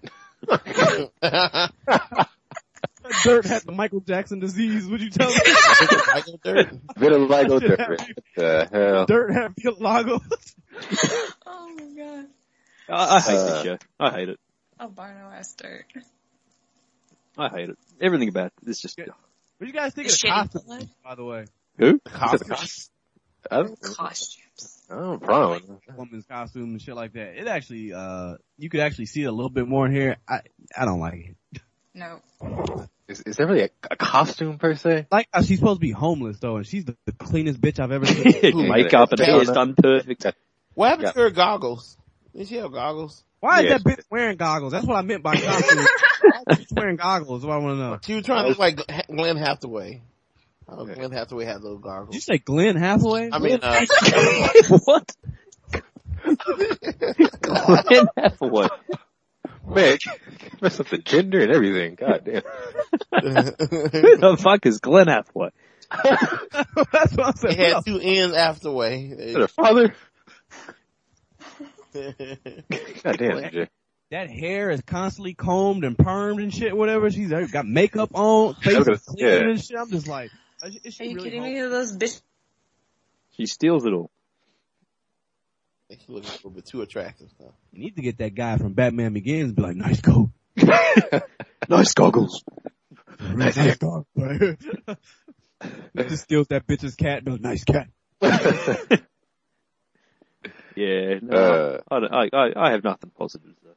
Dirt had the Michael Jackson disease. Would you tell me?
Michael Dirt.
Vitiligo
Shit
dirt.
happened.
What the hell?
Dirt had vitiligo.
Oh my god.
I, I hate
Uh,
this show. I hate it.
Albino ass dirt.
I hate it. Everything about it is just.
What do you guys think
The
of the
shitty
costumes,
blood.
by the way?
Who?
Costumes.
I don't,
Costumes.
I don't have a problem.
Woman's costume and shit like that. It actually, uh, you could actually see it a little bit more in here. I, I don't like it.
No.
Is, is there really a, a costume per se?
Like, uh, she's supposed to be homeless though, and she's the, the cleanest bitch I've ever seen.
Makeup and
Yeah.
hair's done perfect.
What happened
Yeah.
to her goggles? Did she have goggles?
Why is
Yeah.
that bitch wearing goggles? That's what I meant by costume. Why is she wearing goggles? What I want to know.
She was trying to look like Glenn Hathaway. Oh, Glenn Hathaway had those goggles.
Did you say Glenn Hathaway?
I mean, uh,
What? Glenn Hathaway.
Man, mess up the gender and everything. God damn.
Who the fuck is Glenn Hathaway?
That's what I'm
it
saying.
had two N's afterway.
Is that her father? God damn, Jay.
That hair is constantly combed and permed and shit, whatever. She's got makeup on, face
I was
is
gonna-
clean
yeah.
and shit. I'm just like, is
Are
she
you
really
kidding
home-
me? Those bitches.
She steals it all.
She looks a little bit too attractive. Though.
You need to get that guy from Batman Begins and be like, nice coat.
Nice goggles.
Nice dog. Just steals that bitch's cat. Goes, nice cat.
Yeah, no,
Uh.
I, don't- I, I, I have nothing positive to say.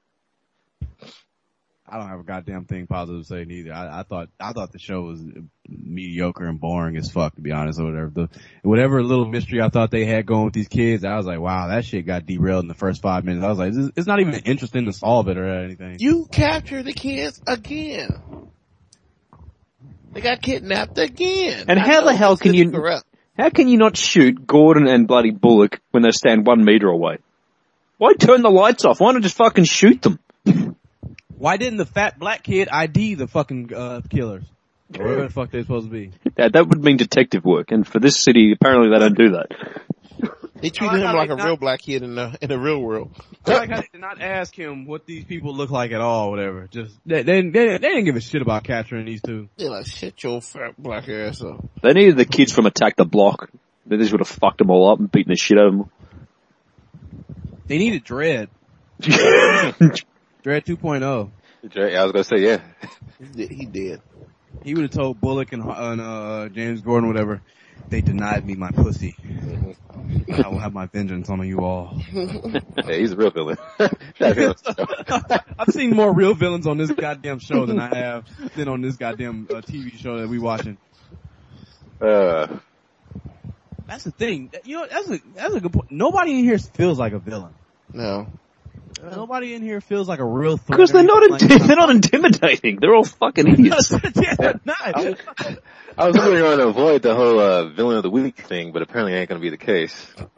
I don't have a goddamn thing positive to say neither. I, I thought I thought the show was mediocre and boring as fuck, to be honest, or whatever. The whatever little mystery I thought they had going with these kids, I was like, wow, that shit got derailed in the first five minutes. I was like, this, it's not even interesting to solve it or anything.
You capture the kids again. They got kidnapped again.
And
I
how
know
the hell
this
can
is
you-
corrupt.
How can you not shoot Gordon and bloody Bullock when they stand one meter away? Why turn the lights off? Why not just fucking shoot them?
Why didn't the fat black kid I D the fucking uh, killers? Or whatever the fuck they're supposed to be.
That, that would mean detective work, and for this city, apparently they don't do that.
They treated
I
him
like
like
how
a
they
real
not-
black kid in the in the real world.
I like how they did not ask him what these people look like at all, whatever. Just, they, they, they, they didn't give a shit about capturing these two.
They're like, shit your fat black ass up.
They needed the kids from Attack the Block. They just would have fucked them all up and beaten the shit out of them.
They needed Dredd. Dredd two point oh.
Jay, I was gonna say, yeah.
He did. He did.
He would have told Bullock and, and uh, James Gordon, whatever, they denied me my pussy. I will have my vengeance on you all.
Yeah, he's a real villain.
I've seen more real villains on this goddamn show than I have than on this goddamn uh, T V show that we watching.
uh,
That's the thing. You know, that's a that's a good point. Nobody in here feels like a villain.
No.
Nobody in here feels like a real threat.
Because they're not,
Like-
inti- they're not intimidating. They're all fucking idiots.
Yeah, they're not.
I was really going to avoid the whole uh, villain of the week thing, but apparently ain't going to be the case.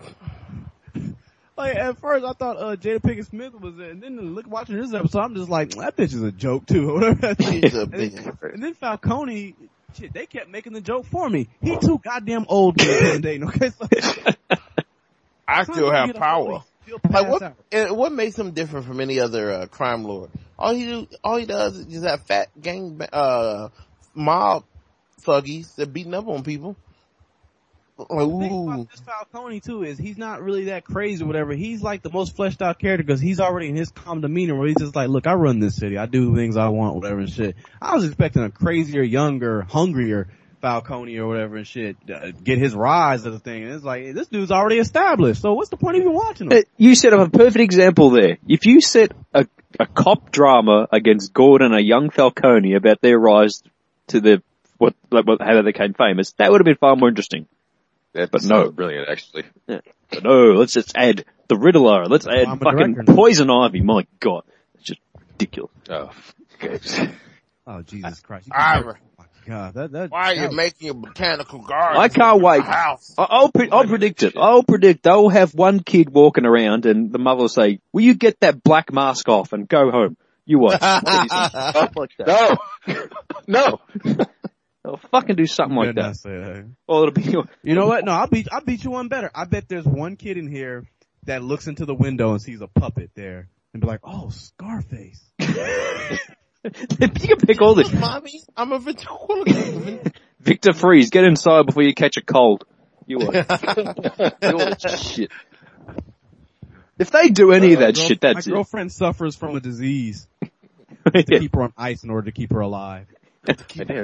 Like at first, I thought uh, Jada Pinkett Smith was it, and then look watching this episode, I'm just like, that bitch is a joke too, or whatever.
He's a
and,
big.
then, and then Falcone, shit, they kept making the joke for me. He too goddamn old to be intimidating. Okay, so,
I still have power. Like what?
Out.
eh, What makes him different from any other uh, crime lord? All he do, all he does is just have fat gang, ba- uh, mob thuggies that beating up on people. Like,
The thing
ooh,
about this Falcone too is he's not really that crazy or whatever. He's like the most fleshed out character because he's already in his calm demeanor where he's just like, look, I run this city. I do things I want, whatever and shit. I was expecting a crazier, younger, hungrier Falcone or whatever and shit, uh, get his rise of the thing. And it's like, this dude's already established, so what's the point of even watching him?
You set up a perfect example there. If you set a, a cop drama against Gordon, a young Falcone, about their rise to the, what, like, what how they became famous, that would have been far more interesting.
That
But no.
brilliant, actually.
Yeah. But no, let's just add the Riddler. Let's add
I'm a
fucking
director now.
Poison Ivy. My God. It's just ridiculous.
Oh, good.
Oh, Jesus Christ. You
Ivor,
oh my God, that, that,
why are you
that-
making a botanical garden?
I can't
in
wait.
my house?
I- I'll, pre- I'll predict it. I'll predict they'll have one kid walking around and the mother will say, will you get that black mask off and go home? You watch. Stuff like that.
No! No!
They'll fucking do something
You
like
better
that.
not say that.
Or it'll be,
You know what? No, I'll beat, I'll beat you one better. I bet there's one kid in here that looks into the window and sees a puppet there and be like, oh, Scarface.
you can pick all this.
Mommy, I'm a ventriloquist.
Victor Freeze, get inside before you catch a cold. You are. You're shit. If they do any of that
Girl-
shit, that's
My
it.
girlfriend suffers from a disease to
Yeah.
keep her on ice in order to keep her alive.
I did.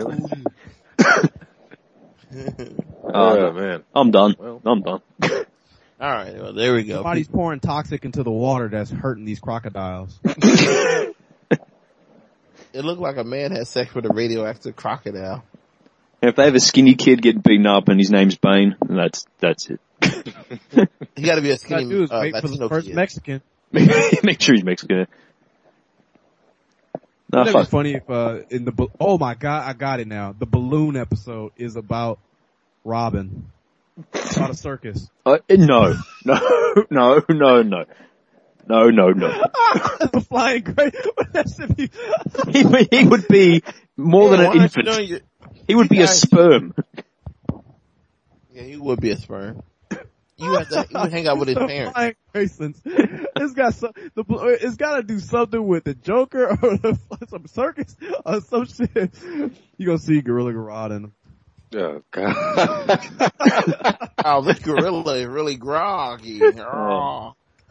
Oh,
Oh, man.
I'm done.
Well.
I'm done.
All right, well, there we go.
Somebody's pouring toxic into the water that's hurting these crocodiles.
It looked like a man had sex with a radioactive crocodile.
If they have a skinny kid getting beaten up and his name's Bane, that's that's it.
You got to be a
What I
skinny
do is
uh,
wait for the
Latino
first
kid.
Mexican.
Make sure he's Mexican. No,
That'd be
fuck.
funny if, uh, in the, ba- oh my God, I got it now. The balloon episode is about Robin. It's about a circus.
Uh, no, no, no, no, no, no, no, no.
The flying grape. That's if you,
He, he would be more
Yeah,
than
why
an
aren't you
infant.
doing your-
He would be a
guys-
sperm.
Yeah, he would be a sperm. You have to, you would hang out with his
the
parents.
flying Graysons. It's got some, the, it's gotta do something with the Joker or the, some circus or some shit. You gonna see Gorilla Grodd in them.
Oh, God.
Oh, this gorilla is really groggy. Oh.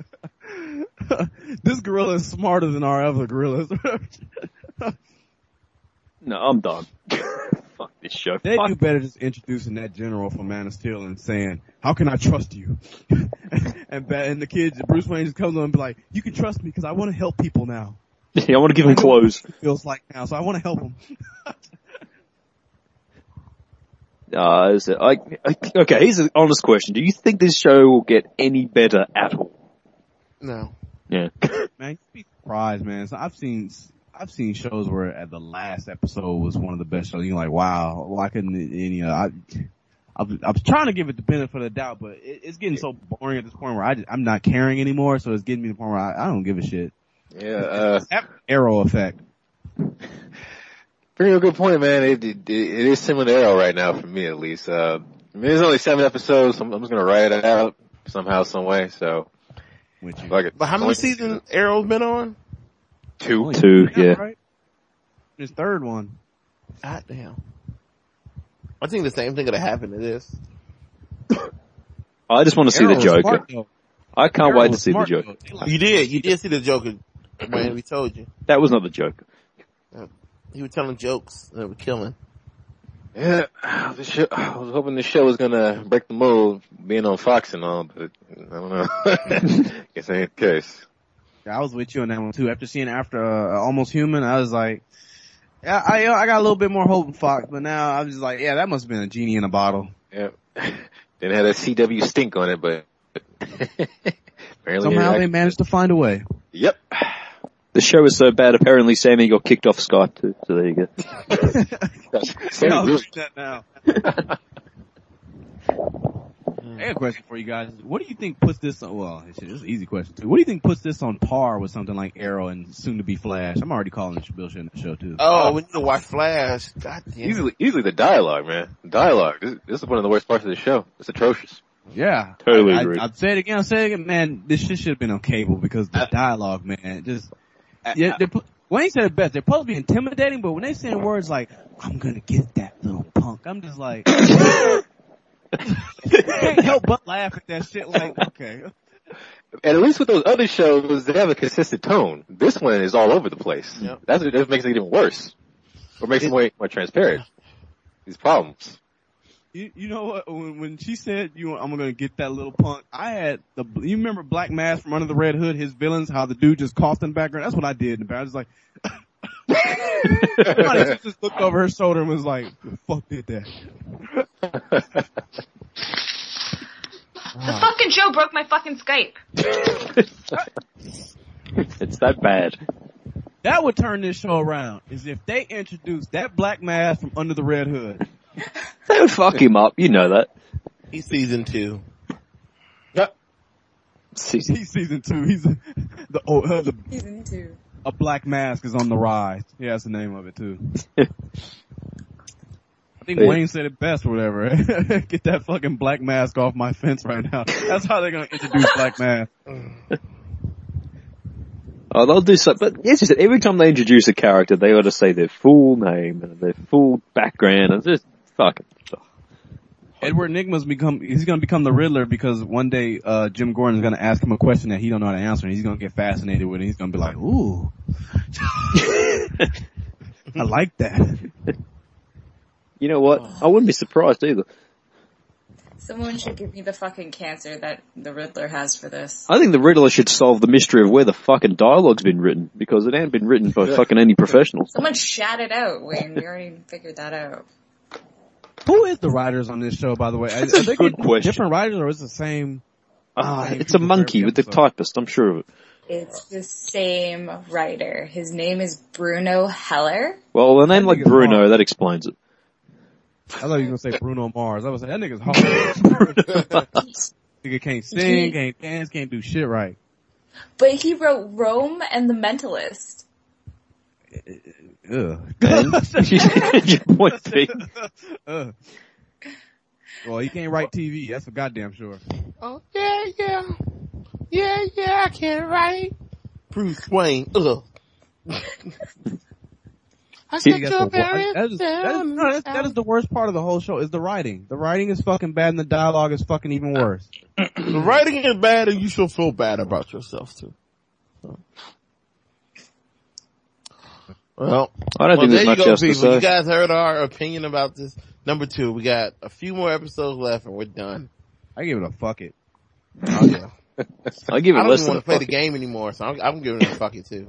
This gorilla is smarter than our other gorillas.
No, I'm done. Fuck this show.
They
Fuck.
do better just introducing that general from Man of Steel and saying, how can I trust you? and, ba- and the kid, Bruce Wayne just comes on and be like, you can trust me because I want to help people now.
Yeah, I want to give him
I know what
clothes.
it feels like now, so I want to help them.
Uh, is it, I, I, okay, here's an honest question. Do you think this show will get any better at all?
No.
Yeah.
Man, you'd be surprised, man. So I've seen, I've seen shows where at the last episode was one of the best shows. You're like, wow, why couldn't it, any, uh, I, I was, I was trying to give it the benefit of the doubt, but it, it's getting so boring at this point where I just, I'm not caring anymore, so it's getting me to the point where I, I don't give a shit.
Yeah, uh,
That Arrow effect.
bring up a good point, man. It, it, it is similar to Arrow right now for me, at least. Uh, I mean, there's only seven episodes. So I'm, I'm just gonna write it out somehow, some way. So,
Which you,
like it.
But how many
only
seasons Arrow's been on?
Two.
Two, yeah.
right? His third one.
God damn. I think the same thing could have happened to this.
I just want to see
Arrow
the
was
Joker.
smart, though.
I can't
Arrow
wait to
was
see the
smart,
Joker.
though. They like-
You did. You did see the Joker when we told you.
That was not the Joker.
He was telling jokes that were killing.
Yeah, the show, I was hoping the show was gonna break the mold, being on Fox and all, but I don't know. Guess that ain't the case.
I was with you on that one too. After seeing After uh, Almost Human, I was like, yeah, I I got a little bit more hope in Fox, but now I was just like, yeah, that must have been a genie in a bottle.
Yeah. Didn't have that C W stink on it, but apparently.
Somehow
I-
they managed to find a way.
Yep.
The show was so bad, apparently Sammy got kicked off Skype too, so there you go.
Same
Yeah, I'll
really-
do that now. I got a question for you guys. What do you think puts this on, well, it's just an easy question too. What do you think puts this on par with something like Arrow and soon to be Flash? I'm already calling it bullshit in the show too.
Oh, we need to watch Flash. God damn.
Easily, easily the dialogue, man. Dialogue. This, this is one of the worst parts of the show. It's atrocious.
Yeah.
Totally
I,
agree.
I, I'd say it again, I'll say it again, man, this shit should have been on cable because the dialogue, man, just, yeah, they're, Wayne said it best. They're supposed to be intimidating, but when they saying words like, I'm gonna get that little punk, I'm just like, you can't help but laugh at that shit like, okay.
And at least with those other shows, they have a consistent tone. This one is all over the place.
Yep.
That's what that makes it even worse. Or makes it more, more transparent. these problems.
You, you know what? When, when she said, "You, I'm gonna get that little punk," I had the. You remember Black Mass from Under the Red Hood? His villains, how the dude just coughed in the background. That's what I did in the back. I was like, somebody just looked over her shoulder and was like, "Who the fuck did that?"
The fucking show broke my fucking Skype.
It's that bad.
That would turn this show around. Is if they introduced that Black Mass from Under the Red Hood.
They would fuck him up. You know that.
He's season two.
Yep.
Season.
He's season two. He's a, the, oh, uh, the
Season two.
A Black Mask is on the rise. Yeah, that's the name of it too. I think Wayne said it best or whatever. Get that fucking Black Mask off my fence right now. That's how they're gonna introduce Black Mask.
Oh, they'll do something. But it's just that every time they introduce a character, they ought to say their full name and their full background and just fucking.
Edward Nygma's become, he's gonna become the Riddler because one day, uh, Jim Gordon's gonna ask him a question that he don't know how to answer and he's gonna get fascinated with it. He's gonna be like, ooh. I like that.
You know what? I wouldn't be surprised either.
Someone should give me the fucking cancer that the Riddler has for this.
I think the Riddler should solve the mystery of where the fucking dialogue's been written, because it ain't been written by fucking any professional.
Someone shat it out, Wayne. We already figured that out.
Who is the writers on this show, by the way? Are, are
That's a
they
good question.
different writers or is it the same?
Ah,
same
it's a
people for
monkey
every
with the
episode?
typist, I'm sure of it.
It's the same writer. His name is Bruno Heller.
Well, a name
That
like
nigga's
Bruno,
hard.
that explains it.
I thought you were gonna say Bruno Mars. I was like, that nigga's hard. Nigga can't sing, can't dance, can't do shit right.
But he wrote Rome and The Mentalist.
Ugh.
Your point being.
Ugh. Well, he can't write T V. That's for goddamn sure.
Oh, yeah, yeah. Yeah, yeah, I can write. Bruce Wayne, ugh. I
See,
said
that's
you're
the wor-
very
that is, that, is, no, that's, that is the worst part of the whole show is the writing. The writing is fucking bad and the dialogue is fucking even worse.
The writing is bad and you should feel bad about yourself too. Well,
I don't
well,
think
there
there's
you
much
go,
else to
people.
say.
You guys heard our opinion about this. Number two, we got a few more episodes left and we're done.
I give it a fuck it. Oh, yeah.
I give it
I don't
less
even
than
want
a
to play
fuck
the
it.
game anymore, so I'm, I'm giving it a fuck it too.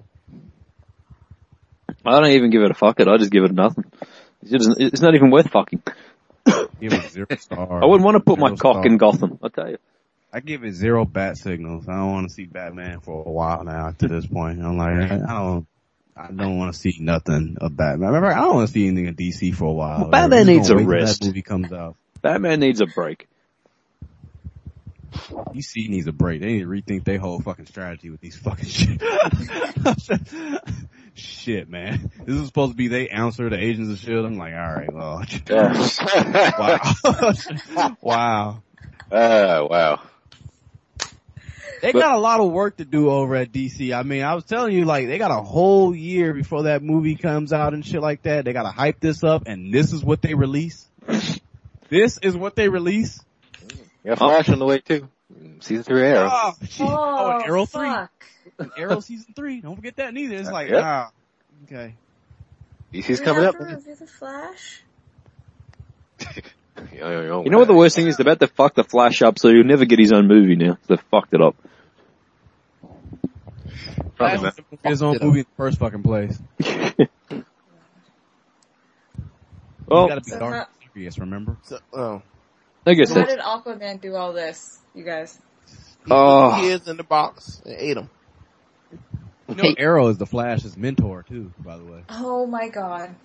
I don't even give it a fuck it, I just give it a nothing. It's, just, it's not even worth fucking.
Give it zero stars.
I wouldn't want to put my
Zero
cock
stars.
in Gotham, I tell you.
I give it zero bat signals. I don't want to see Batman for a while now to this point. I'm like, I I don't, I don't want to see nothing of Batman. Remember, I don't want to see anything in D C for a while.
Well, Batman
We're just
needs
gonna
a
wait till
rest.
That movie comes out.
Batman needs a break.
D C needs a break. They need to rethink their whole fucking strategy with these fucking shit. Shit, man. This is supposed to be they answer to Agents of S H I E L D. I'm like, alright, well. Wow. Wow.
Uh, wow.
They
But-
got a lot of work to do over at D C. I mean, I was telling you, like, they got a whole year before that movie comes out and shit like that. They gotta hype this up, and this is what they release. This is what they release.
Yeah, Flash on the way too. Season three Arrow.
Oh, shit. oh and Arrow three.
fuck.
And Arrow season three. Don't forget that neither. It's like,
Yep.
ah, okay.
D C's
We
coming
have
up.
to review The Flash.
You know what the worst thing is? They're about to fuck the Flash up, so he'll never get his own movie now. They fucked it up.
Flash was his own movie in the first fucking place.
Well,
You gotta be
So
dark
how-
and serious, remember?
So, oh.
I guess
How
that's,
did Aquaman do all this, you guys?
He
Oh.
put the kids in the box and ate them.
You know, Arrow is the Flash's mentor too, by the way.
Oh my god.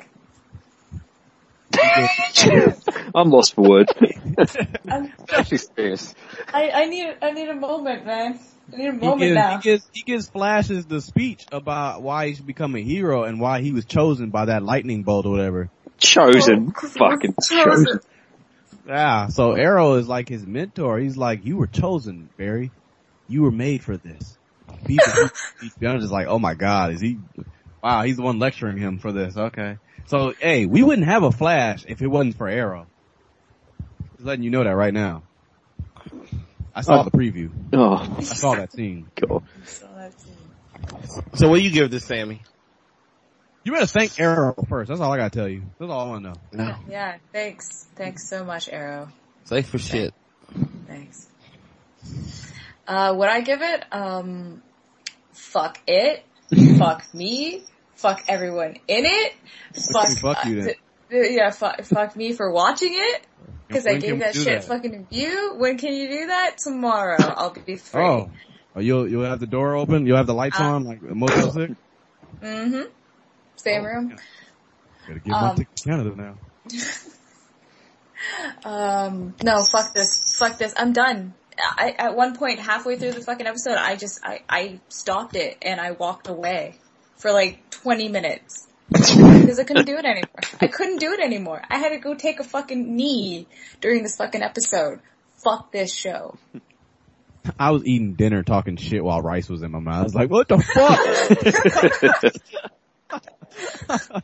I'm lost for words.
I'm,
Actually serious.
I, I need, I need a moment, man. I need a
He
moment
gives,
now.
he gives he gives Flashes the speech about why he should become a hero and why he was chosen by that lightning bolt or whatever.
Chosen.
Oh,
Fucking
chosen.
chosen.
Yeah, so Arrow is like his mentor. He's like, you were chosen, Barry. You were made for this. People, I'm just like, oh my god, is he? Wow, he's the one lecturing him for this. Okay, so hey, we wouldn't have a Flash if it wasn't for Arrow. Just letting you know that right now. I saw
Oh.
the preview.
Oh,
I saw that scene.
God.
So what do you give this, Sammy?
You better thank Arrow first. That's all I gotta tell you. That's all I wanna know.
No.
Yeah, thanks. Thanks so much, Arrow.
Safe for shit.
Thanks. Uh, would I give it? Um, fuck it. Fuck me. Fuck everyone in it. Fuck,
Fuck you then.
uh, th- yeah, fuck, fuck me for watching it. Cause I
When can
gave
we
that
do
shit
that?
fucking review. When can you do that? Tomorrow. I'll be free.
Oh. Oh, you'll, you'll have the door open? You'll have the lights
Uh,
on like Motel six?
Mm-hmm. Same
Oh,
room.
yeah. Gotta give my
Um,
ticket to Canada now.
Um, no, fuck this. Fuck this. I'm done. I, at one point, halfway through the fucking episode, I just, I, I stopped it and I walked away for like twenty minutes. Because I couldn't do it anymore. I couldn't do it anymore. I had to go take a fucking knee during this fucking episode. Fuck this show.
I was eating dinner talking shit while rice was in my mouth. I was like, what the fuck?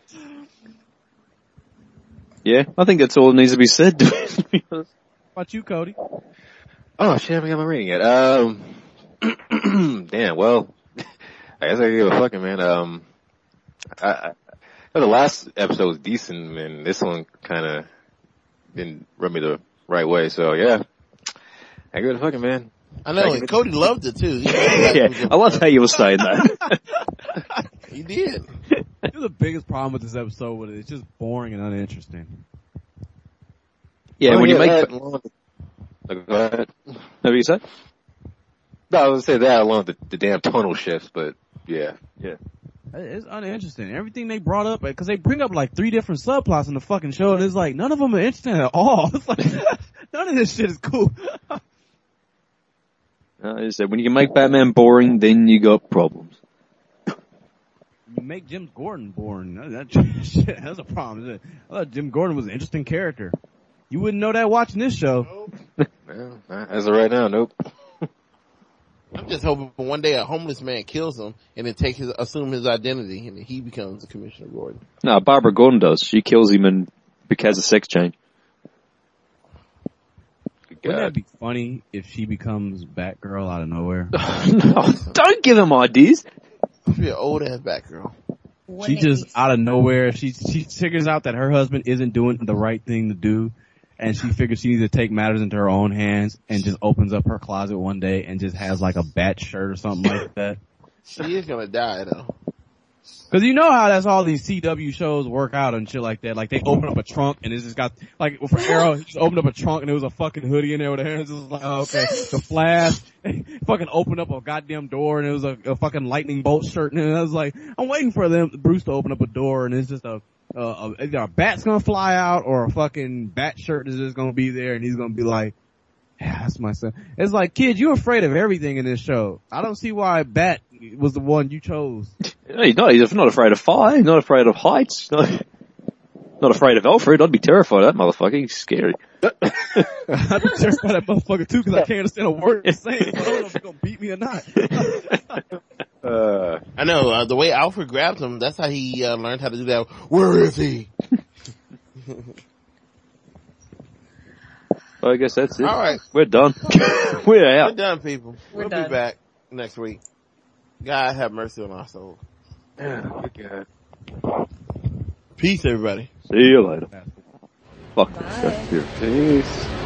Yeah, I think that's all that needs to be said. To be honest.
How about you, Cody?
Oh shit, I haven't got my rating yet. Um, damn, well, I guess I give a fucking man. Um, I, I, the last episode was decent, and this one kinda didn't rub me the right way, so yeah. I give it a fucking man.
I know, and Cody loved it too. He
Yeah, I love how you were saying that.
He did.
Here's the biggest problem with this episode with it. It's just boring and uninteresting.
Yeah,
Oh,
when you
yeah,
make,
that, along with the, go ahead.
what do you say?
No, I was gonna say that along with the, the damn tonal shifts, but yeah.
Yeah.
It's uninteresting. Everything they brought up, because they bring up like three different subplots in the fucking show, and it's like, none of them are interesting at all. It's like, none of this shit is cool.
Uh, I said, when you can make Batman boring, then you got problems.
You make Jim Gordon boring. That, that shit, that's a problem. I thought Jim Gordon was an interesting character. You wouldn't know that watching this show.
Well, as of right now, nope.
I'm just hoping one day a homeless man kills him and then take his, assume his identity and then he becomes the Commissioner Gordon.
No, Barbara Gordon does. She kills him and because of sex change.
Wouldn't that be funny if she becomes Batgirl out of nowhere?
No, don't give him ideas.
She'd be an old ass Batgirl.
She just out of nowhere, she she figures out that her husband isn't doing the right thing to do, and she figures she needs to take matters into her own hands, and just opens up her closet one day and just has like a bat shirt or something like that.
She is gonna die though.
Cause you know how that's all these C W shows work out and shit like that. Like they open up a trunk and it's just got, like for Arrow, he just opened up a trunk and there was a fucking hoodie in there with a hands. It was like, oh, okay, the Flash, fucking opened up a goddamn door and it was a, a fucking lightning bolt shirt and I was like, I'm waiting for them, Bruce to open up a door and it's just a, a, a either a bat's gonna fly out or a fucking bat shirt is just gonna be there and he's gonna be like, yeah, that's my son. It's like, kid, you're afraid of everything in this show. I don't see why Bat was the one you chose.
No, he's not. He's not afraid of fire. He's not afraid of heights. Not, not afraid of Alfred. I'd be terrified of that motherfucker. He's scary.
I'd be terrified of that motherfucker too because I can't understand a word he's saying. So I don't know if he's gonna beat me or not.
Uh,
I know, uh, the way Alfred grabbed him, that's how he uh, learned how to do that. Where is he?
Well, I guess that's it.
All right.
We're done. We're
We're
out.
done, people.
We're
we'll
done.
be back next week. God have mercy on our souls.
yeah, good God.
Peace, everybody.
See you later. Fuck.
Bye.
Here.
Peace.